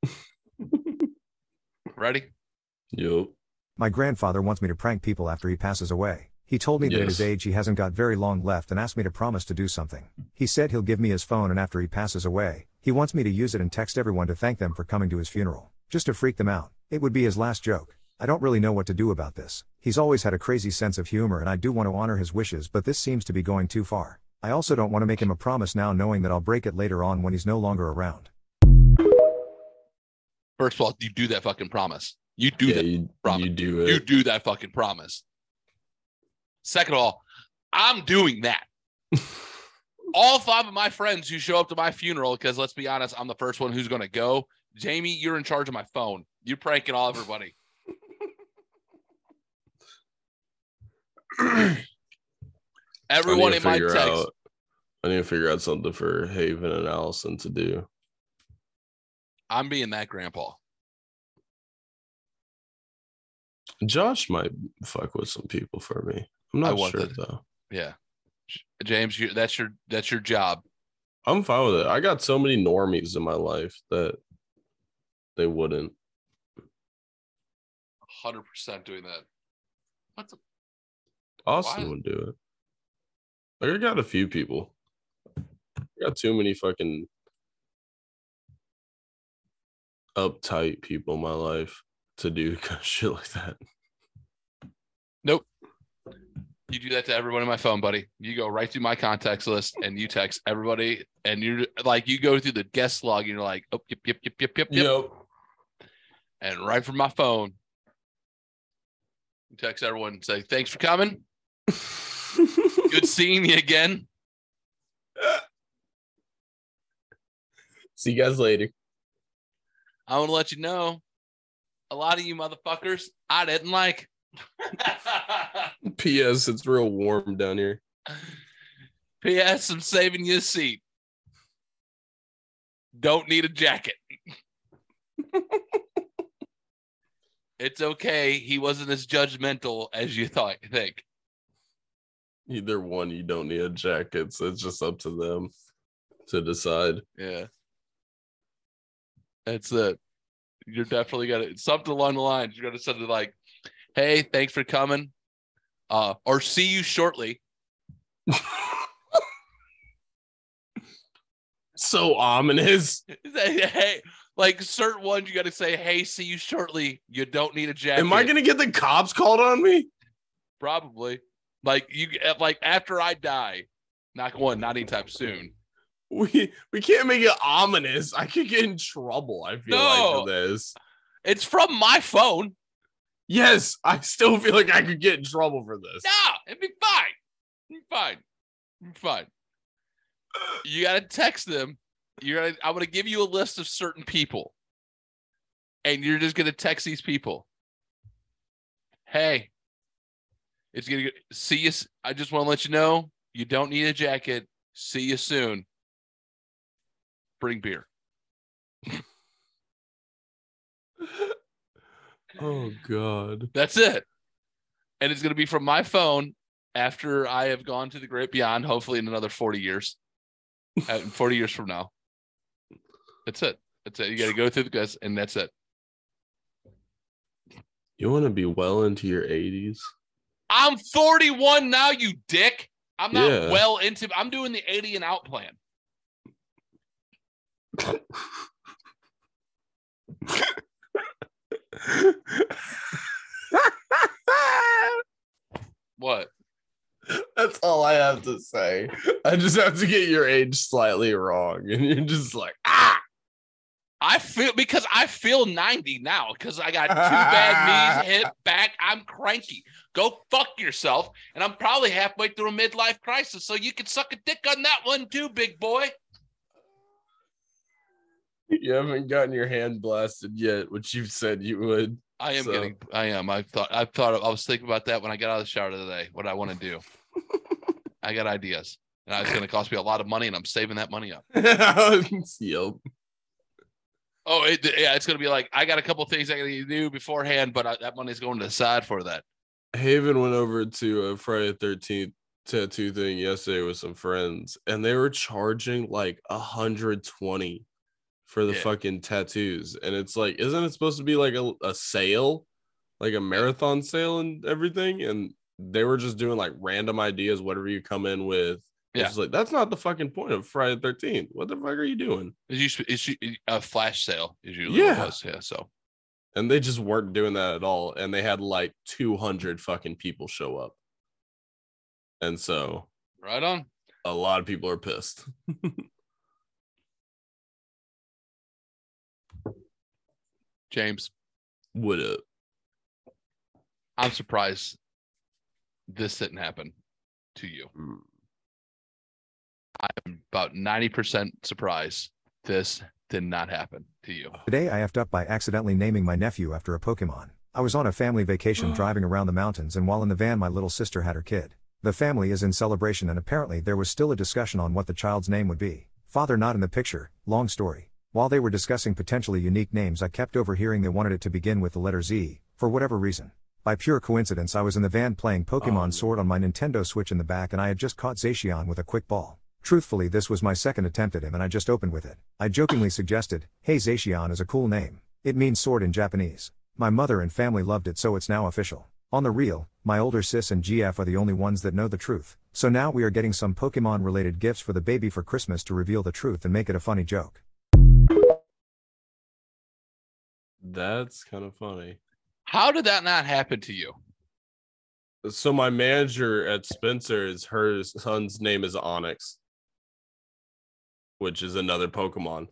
Ready?
Yup.
My grandfather wants me to prank people after he passes away. He told me that at his
Yes.
age he hasn't got very long left and asked me to promise to do something. He said he'll give me his phone and after he passes away, he wants me to use it and text everyone to thank them for coming to his funeral. Just to freak them out. It would be his last joke. I don't really know what to do about this. He's always had a crazy sense of humor and I do want to honor his wishes, but this seems to be going too far. I also don't want to make him a promise now knowing that I'll break it later on when he's no longer around.
First of all, you do that fucking promise. You do
Yeah,
that.
you,
promise.
you do it.
You do that fucking promise. Second of all, I'm doing that. All five of my friends who show up to my funeral, because let's be honest, I'm the first one who's going to go. Jamie, you're in charge of my phone. You're pranking all everybody. Everyone
I need
in
to
my
figure
text.
out- I need to figure out something for Haven and Allison to do.
I'm being that grandpa.
Josh might fuck with some people for me. I'm
I
not
want
sure
that.
though.
Yeah, James, you, that's your that's your job.
I'm fine with it. I got so many normies in my life that they wouldn't.
one hundred percent doing that. What the?
Austin
Why?
would do it. Like, I got a few people. I got too many fucking uptight people in my life to do kind of shit like that.
Nope. You do that to everyone in my phone, buddy. You go right through my contacts list and you text everybody, and you're like, you go through the guest log and you're like, oh, yep, yep, yep, yep, yep, yep.
Yep.
And right from my phone, you text everyone and say, thanks for coming. Good seeing you again.
See you guys later.
I want to let you know, a lot of you motherfuckers I didn't like.
P S. It's real warm down here.
P S. I'm saving you a seat. Don't need a jacket. It's okay. He wasn't as judgmental as you thought. You think.
Either one, you don't need a jacket, so it's just up to them to decide.
Yeah. That's it. You're definitely got to something along the lines. You're gonna something like, "Hey, thanks for coming," uh, or "See you shortly."
So ominous.
Hey, like certain ones, you got to say, "Hey, see you shortly." You don't need a jacket.
Am I gonna get the cops called on me?
Probably. Like you, like after I die, knock one, not anytime soon.
We we can't make it ominous. I could get in trouble. I feel
No.
like for this.
It's from my phone.
Yes, I still feel like I could get in trouble for this.
No, it'd be fine. It'd be fine. It'd be fine. You gotta text them. You're gonna. I'm gonna give you a list of certain people, and you're just gonna text these people. Hey, it's gonna get, see you. I just want to let you know you don't need a jacket. See you soon. Bring beer.
Oh God.
That's it. And it's gonna be from my phone after I have gone to the great beyond. Hopefully, in another forty years. Uh, forty years from now. That's it. That's it. You got to go through the guys, and that's it.
You want to be well into your eighties?
I'm forty-one now, you dick. I'm not
Yeah.
well into. I'm doing the eighty and out plan. What?
That's all I have to say. I just have to get your age slightly wrong, and you're just like, ah.
I feel because I feel ninety now because I got two bad knees, hip, back. I'm cranky. Go fuck yourself. And I'm probably halfway through a midlife crisis, so you can suck a dick on that one too, big boy.
You haven't gotten your hand blasted yet, which you've said you would.
I am
So-
getting. I am. I thought. I thought. I was thinking about that when I got out of the shower today. What I want to do. I got ideas, and it's going to cost me a lot of money, and I'm saving that money up.
Yep.
Oh, it, yeah, it's going to be like I got a couple things I got to do beforehand, but I, that money's going to the side for that.
Haven went over to a Friday the thirteenth tattoo thing yesterday with some friends, and they were charging like one hundred twenty for the
Yeah.
fucking tattoos. And it's like, isn't it supposed to be like a, a sale, like a marathon sale and everything? And they were just doing like random ideas, whatever you come in with.
Yeah.
It's like, that's not the fucking point of Friday the thirteenth. What the fuck are you doing?
It's usually, it's usually a flash sale. Is usually what
Yeah.
it was. Yeah. So
And they just weren't doing that at all. And they had like two hundred fucking people show up. And so
right on.
a lot of people are pissed.
James,
Would it?
I'm surprised this didn't happen to you.
Mm.
I'm about ninety percent surprised this did not happen to you.
Today I effed up by accidentally naming my nephew after a Pokemon. I was on a family vacation driving around the mountains, and while in the van my little sister had her kid.
The family is in celebration and apparently there was still a discussion on what the child's name would be. Father not in the picture, long story. While they were discussing potentially unique names, I kept overhearing they wanted it to begin with the letter Z, for whatever reason. By pure coincidence I was in the van playing Pokemon
Oh.
Sword on my Nintendo Switch in the back and I had just caught Zacian with a quick ball. Truthfully this was my second attempt at him and I just opened with it. I jokingly suggested, hey Zacian is a cool name. It means sword in Japanese. My mother and family loved it so it's now official. On the real, my older sis and G F are the only ones that know the truth. So now we are getting some Pokemon related gifts for the baby for Christmas to reveal the truth and make it a funny joke.
That's kind of funny.
How did that not happen to you?
So my manager at Spencer's, her son's name is Onyx, which is another Pokemon.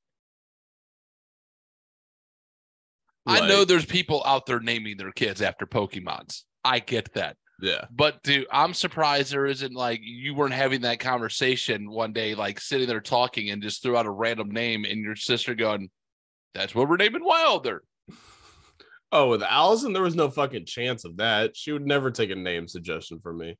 I know
Like,
there's people out there naming their kids after Pokemons. I get that.
yeah.
But dude, I'm surprised there isn't like you weren't having that conversation one day, like sitting there talking and just threw out a random name and your sister going, that's what we're naming Wilder.
Oh, with Allison, there was no fucking chance of that. She would never take a name suggestion from me.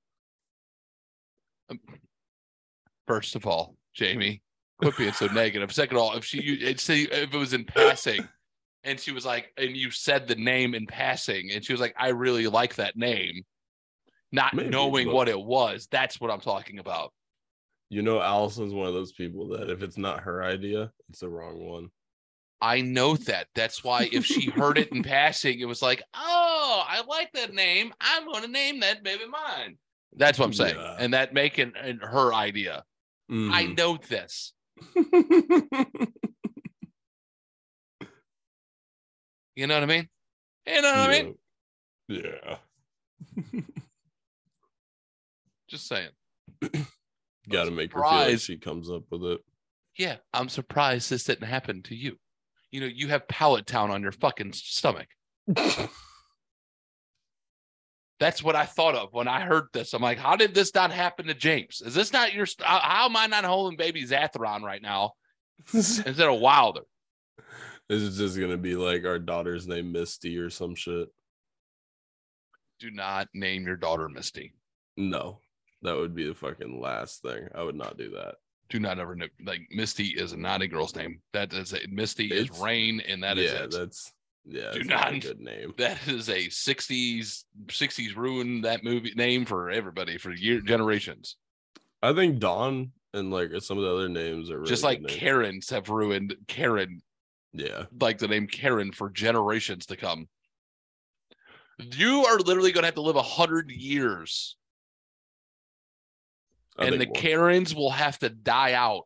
First of all, Jamie, quit being so negative. Second of all, if she it'd say if it was in passing and she was like, and you said the name in passing, and she was like, I really like that name, not
Maybe,
knowing
but-
what it was. That's what I'm talking about.
You know, Allison's one of those people that if it's not her idea, it's the wrong one.
I know that. That's why if she heard it in passing, it was like, oh, I like that name. I'm going to name that baby mine. That's what I'm saying.
Yeah.
And that making it her idea. I
Mhm.
know this. You know what I mean? You know what I mean?
Yeah.
Just saying.
Got to make her feel like
surprised.
she comes up with it.
Yeah, I'm surprised this didn't happen to you. You know, you have Pallet Town on your fucking stomach. That's what I thought of when I heard this. I'm like, how did this not happen to James? Is this not your? St- how how am I not holding baby Zathron right now instead of Wilder?
This is just gonna be like our daughter's name Misty or some shit.
Do not name your daughter Misty.
No, that would be the fucking last thing. I would not do that.
Do not ever know. Like Misty is not a girl's name. That is a Misty is
It's-
Rain, and that is
yeah,
it.
that's yeah,
Do
it's not a
not-
good name.
That is a sixties sixties ruin that movie name for everybody for year generations.
I think Dawn and like some of the other names are really
Just like
good names.
Karens have ruined Karen,
Yeah,
like the name Karen for generations to come. You are literally going to have to live a hundred years,
I
and the
think more.
Karens will have to die out.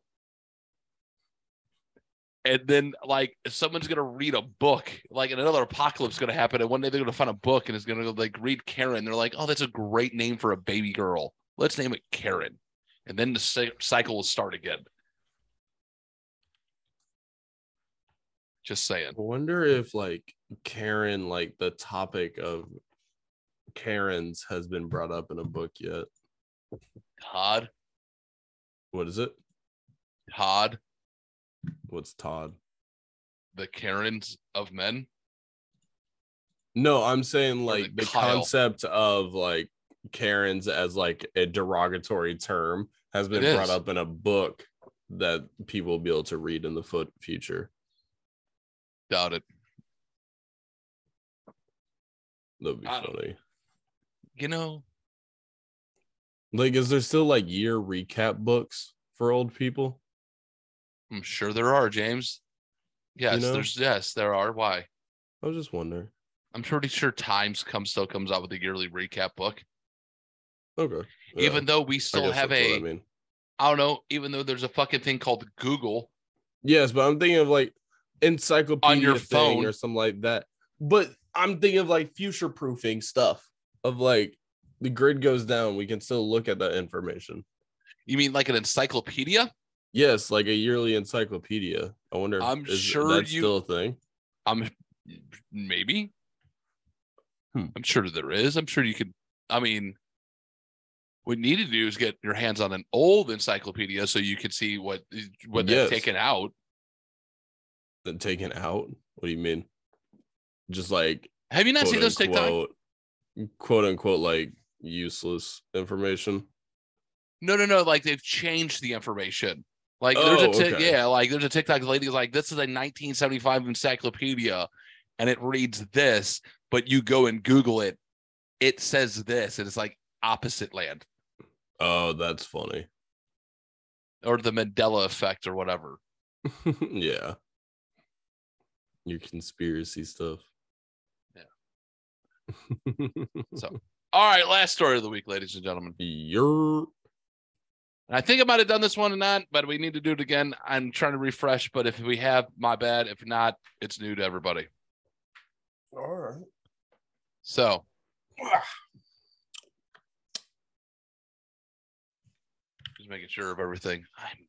And then, like, someone's gonna read a book, like another apocalypse is gonna happen, and one day they're gonna find a book and it's gonna like read Karen. They're like, "Oh, that's a great name for a baby girl. Let's name it Karen." And then the cy- cycle will start again. Just saying.
I wonder if like Karen, like the topic of Karens has been brought up in a book yet.
Todd,
What is it?
Todd,
What's Todd?
the Karens of men.
No, I'm saying
Or
like
the
the
Kyle.
concept of like Karens as like a derogatory term has been
It
brought
is.
up in a book that people will be able to read in the foot future.
Doubt it.
That'd be
I don't-
funny.
You know,
Like, is there still like year recap books for old people?
I'm sure there are, James. Yes,
know?
there's yes, there are. Why?
I was just wondering.
I'm pretty sure Times comes still comes out with a yearly recap book.
Okay. Yeah,
Even though we
I
still
guess
have
that's
a,
what I mean.
I don't know, even though there's a fucking thing called Google.
Yes, but I'm thinking of like encyclopedia
On your
thing
phone.
or something like that. But I'm thinking of like future proofing stuff of like the grid goes down, we can still look at that information.
You mean like an encyclopedia?
Yes, like a yearly encyclopedia. I wonder if
I'm
is
sure
that's
you-
still a thing.
I'm maybe.
Hmm.
I'm sure there is. I'm sure you could. I mean, what you need to do is get your hands on an old encyclopedia so you can see what what they've
Yes.
taken out.
Then taken out. What do you mean? Just like
Have you not
quote
seen those TikTok?
unquote, quote unquote, like useless information.
No, no, no. Like they've changed the information. Like
Oh,
there's a tic-
okay.
yeah, like there's a TikTok lady like this is a nineteen seventy-five encyclopedia, and it reads this, but you go and Google it, it says this, and it's like opposite land
Oh, that's funny.
or the Mandela effect or whatever.
Yeah. Your conspiracy stuff.
Yeah. So, all right, last story of the week, ladies and gentlemen.
You're
And I think I might have done this one or not, but we need to do it again. I'm trying to refresh, but if we have, my bad. If not, it's new to everybody.
all right.
So, just making sure of everything. I'm.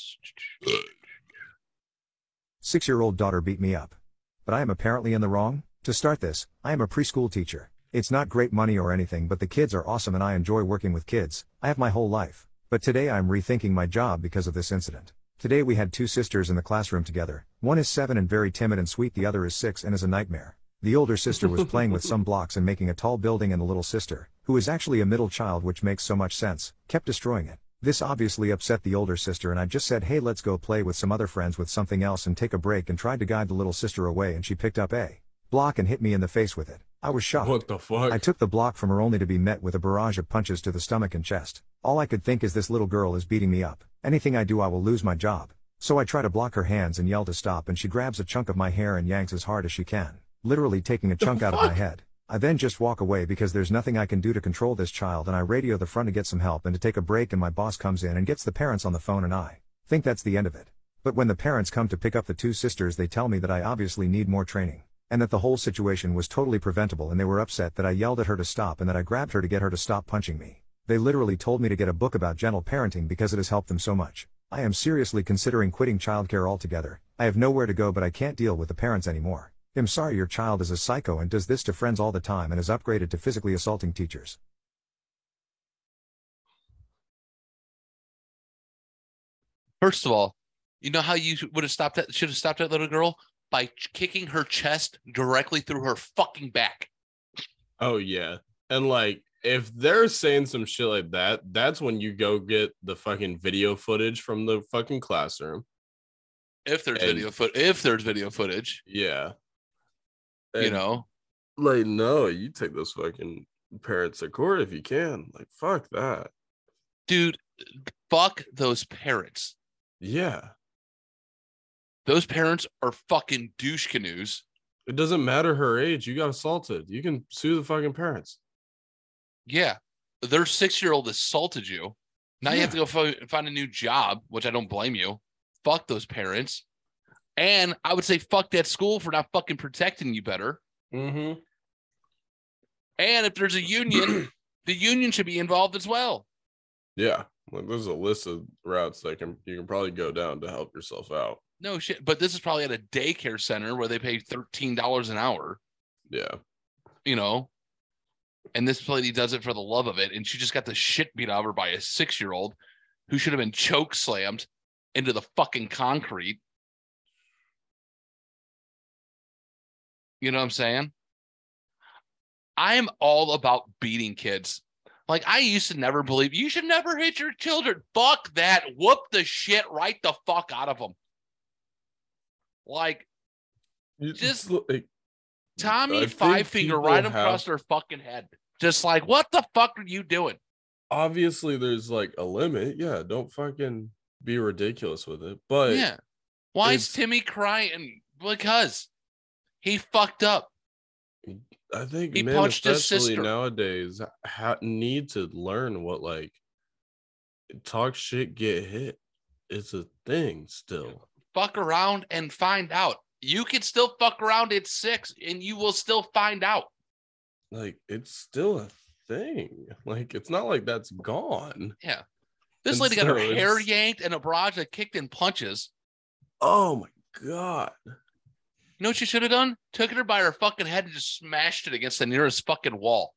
Six-year-old daughter beat me up. But I am apparently in the wrong? To start this, I am a preschool teacher. It's not great money or anything, but the kids are awesome and I enjoy working with kids. I have my whole life. But today I am rethinking my job because of this incident. Today we had two sisters in the classroom together. One is seven and very timid and sweet, the other is six and is a nightmare. The older sister was playing with some blocks and making a tall building, and the little sister, who is actually a middle child, which makes so much sense, kept destroying it. This obviously upset the older sister, and I just said, hey, let's go play with some other friends with something else and take a break, and tried to guide the little sister away, and she picked up a block and hit me in the face with it. I was shocked.
What the fuck?
I took the block from her only to be met with a barrage of punches to the stomach and chest. All I could think is, this little girl is beating me up. Anything I do I will lose my job. So I try to block her hands and yell to stop, and she grabs a chunk of my hair and yanks as hard as she can, literally taking a chunk out of my head. I then just walk away because there's nothing I can do to control this child, and I radio the front to get some help and to take a break, and my boss comes in and gets the parents on the phone, and I think that's the end of it. But when the parents come to pick up the two sisters, they tell me that I obviously need more training, and that the whole situation was totally preventable, and they were upset that I yelled at her to stop and that I grabbed her to get her to stop punching me. They literally told me to get a book about gentle parenting because it has helped them so much. I am seriously considering quitting childcare altogether. I have nowhere to go, but I can't deal with the parents anymore. I'm sorry, your child is a psycho and does this to friends all the time and is upgraded to physically assaulting teachers.
First of all, you know how you would have stopped that, should have stopped that little girl? By kicking her chest directly through her fucking back.
Oh, yeah. And like, if they're saying some shit like that, that's when you go get the fucking video footage from the fucking classroom.
If there's
And-
video foot, if there's video footage,
Yeah.
you
And,
know,
like, no, you take those fucking parents to court if you can. Like, fuck that.
dude, fuck those parents.
Yeah.
Those parents are fucking douche canoes.
It doesn't matter her age. You got assaulted. You can sue the fucking parents.
Yeah, their six-year-old assaulted you. Now you have to go f- find a new job, which I don't blame you. Fuck those parents. And I would say fuck that school for not fucking protecting you better.
Mm-hmm.
And if there's a union, the union should be involved as well.
Yeah. Like, there's a list of routes that can you can probably go down to help yourself out.
No shit. But this is probably at a daycare center where they pay thirteen dollars an hour,
Yeah.
you know? And this lady does it for the love of it. And she just got the shit beat out of her by a six-year-old who should have been choke slammed into the fucking concrete. You know what I'm saying? I'm all about beating kids. Like, I used to never believe you should never hit your children. Fuck that. Whoop the shit right the fuck out of them. Like,
You
Just-
like,
Tommy
I think
five finger
people
right
have-
across their fucking head. Just like, what the fuck are you doing?
obviously there's like a limit. Yeah, don't fucking be ridiculous with it. But
Yeah. Why is
it's-
Timmy crying? Because he fucked up.
I think
He
men,
punched his
especially
sister.
nowadays, ha- need to learn what like talk shit, get hit. It's a thing still.
Fuck around and find out. You can still fuck around at six and you will still find out.
Like, it's still a thing. Like, it's not like that's gone.
Yeah. This
And
lady got her
so
hair
it's-
yanked and a barrage that kicked in punches.
Oh my god.
You know what she should have done? Took her by her fucking head and just smashed it against the nearest fucking wall.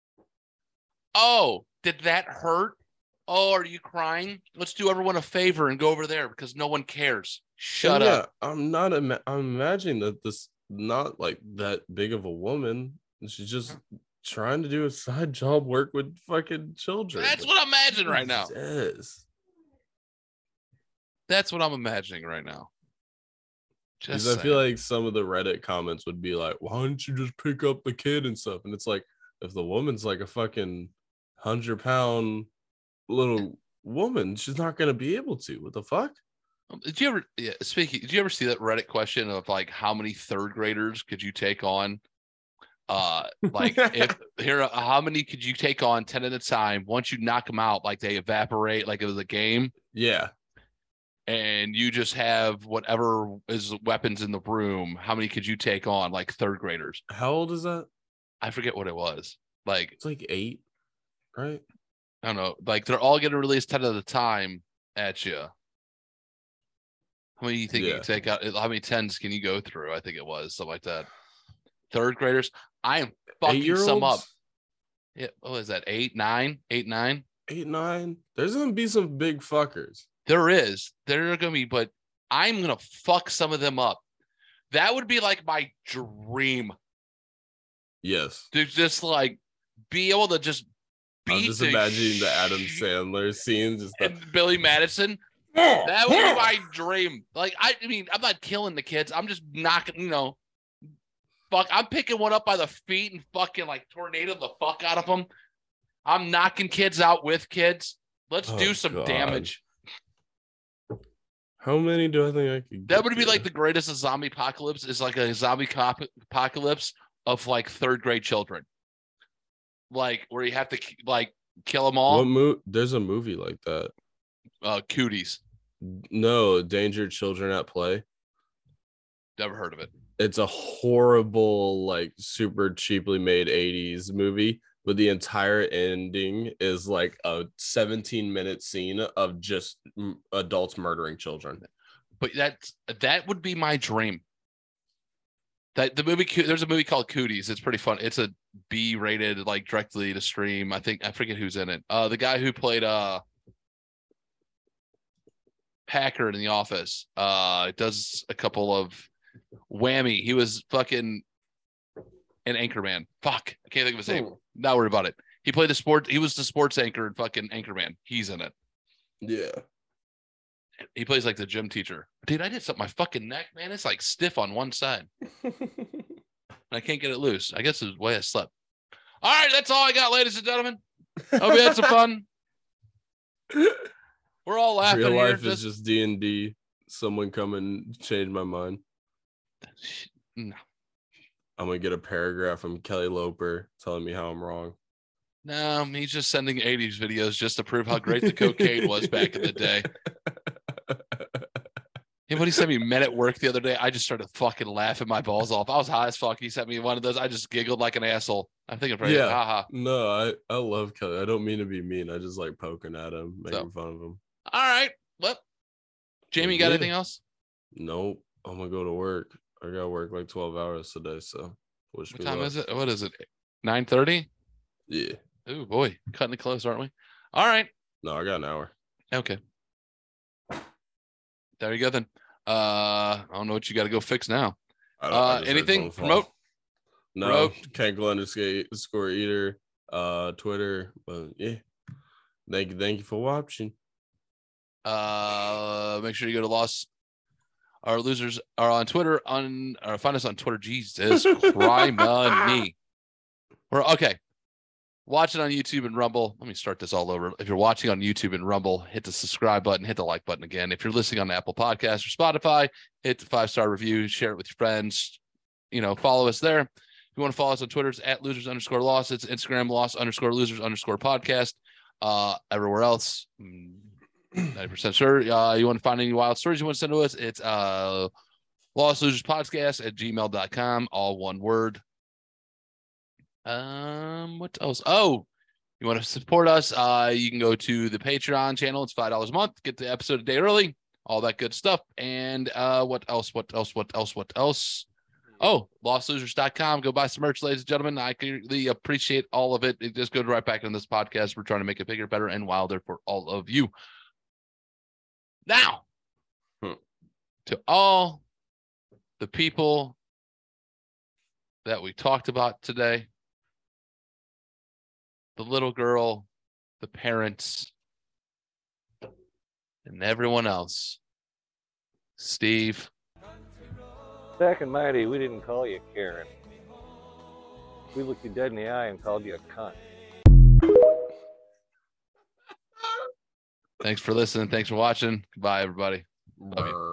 Oh, did that hurt? Oh, are you crying? Let's do everyone a favor and go over there because no one cares. Shut
And
up.
yeah, I'm not. Ima- I'm imagining that this not like that big of a woman. She's just trying to do a side job, work with fucking children.
That's what I'm imagining right now.
Yes.
That's what I'm imagining right now.
Because
Just
I feel
saying.
like some of the Reddit comments would be like, why don't you just pick up the kid and stuff? And it's like, if the woman's like a fucking hundred pound little woman, she's not gonna be able to. What the fuck?
Did you ever, yeah, speaking, did you ever see that Reddit question of like how many third graders could you take on? Uh, like if here, uh, how many could you take on ten at a time? Once you knock them out, like they evaporate, like it was a game,
Yeah.
and you just have whatever is weapons in the room. How many could you take on? Like third graders?
How old is that?
I forget what it was. Like
It's like eight, right?
I don't know. Like they're all getting released ten at a time at you. How many do you think you
Yeah.
can take out? How many tens can you go through? I think it was something like that. Third graders. I am fucking some up.
Eight-year-olds?
Yeah. What is that? Eight, nine, eight, nine.
Eight, nine. There's gonna be some big fuckers.
There is. There are gonna be, but I'm gonna fuck some of them up. That would be like my dream
Yes.
to just like be able to just beat.
I'm just
the
imagining the Adam
sh-
Sandler scene. Just the,
and Billy Madison. That would be my dream. Like, I, I mean, I'm not killing the kids. I'm just knocking, you know, fuck. I'm picking one up by the feet and fucking like tornado the fuck out of them. I'm knocking kids out with kids. Let's
Oh,
do some
God.
damage.
how many do I think I could?
That
get
would be
to?
like the greatest of zombie apocalypse is like a zombie cop- apocalypse of like third grade children. Like, where you have to like kill them all.
What mo- There's a movie like that.
Uh, cooties.
No, Endangered Children at Play.
Never heard of it.
It's a horrible, like super cheaply made eighties movie, but the entire ending is like a seventeen minute scene of just m- adults murdering children.
But that that would be my dream. That the movie, there's a movie called Cooties. It's pretty fun. It's a B rated, like directly to stream. I think I forget who's in it. Uh, the guy who played uh Packer in The Office. Uh, does a couple of Whammy. He was fucking an Anchorman. Fuck, I can't think of his name.
Oh.
Not worry about it. He played the sport. He was the sports anchor in fucking Anchorman. He's in it.
Yeah.
He plays like the gym teacher. Dude, I did something my fucking neck, man. It's like stiff on one side. I can't get it loose. I guess it's the way I slept. All right, that's all I got, ladies and gentlemen. Hope you had some fun. We're all laughing
Real
here.
life
Just...
is just D and D. Someone come and change my mind.
No.
I'm gonna get a paragraph from Kelly Loper telling me how I'm wrong.
No, he's just sending eighties videos just to prove how great the cocaine was back in the day. Yeah, when he sent me Men at Work the other day, I just started fucking laughing my balls off. I was high as fuck. He sent me one of those. I just giggled like an asshole. I'm thinking, probably,
Yeah.
haha.
No, I, I love Kelly. I don't mean to be mean. I just like poking at him, making
So.
fun of him.
All right. Well, Jamie, you got
Yeah.
anything else?
Nope. I'm gonna go to work. I gotta work like twelve hours today, so wish
What
me
time
luck.
is it? What is it? nine thirty?
Yeah.
Oh, boy. Cutting it close, aren't we? All right.
No, I got an hour.
Okay. There you go, then. Uh, I don't know what you got to go fix now.
I don't, I
Uh,
just heard
anything?
someone fall.
Promote?
No,
Promote?
can't go underscore score eater, uh, Twitter. But yeah, thank you, thank you for watching.
Uh, make sure you go to Lost. Our losers are on Twitter. On or find us on Twitter. Jesus criminy. We're okay. Watch it on YouTube and Rumble. Let me start this all over. If you're watching on YouTube and Rumble, hit the subscribe button, hit the like button again. If you're listening on Apple Podcasts or Spotify, hit the five star review, share it with your friends. You know, follow us there. If you want to follow us on Twitter, it's at losers underscore loss. It's Instagram loss underscore losers underscore podcast. Uh, everywhere else, ninety percent sure. Uh, you want to find any wild stories you want to send to us? It's uh, lost losers podcast at gmail dot com, all one word. Um, what else? Oh, you want to support us? Uh, you can go to the Patreon channel. It's five dollars a month. Get the episode a day early. All that good stuff. And uh, what else? What else? What else? What else? Oh, lost losers dot com. Go buy some merch, ladies and gentlemen. I really appreciate all of it. It just goes right back in this podcast. We're trying to make it bigger, better, and wilder for all of you. Now,
Hmm.
to all the people that we talked about today, the little girl, the parents, and everyone else. Steve.
Back and mighty, we didn't call you Karen. We looked you dead in the eye and called you a cunt.
Thanks for listening. Thanks for watching. Goodbye, everybody. Love you.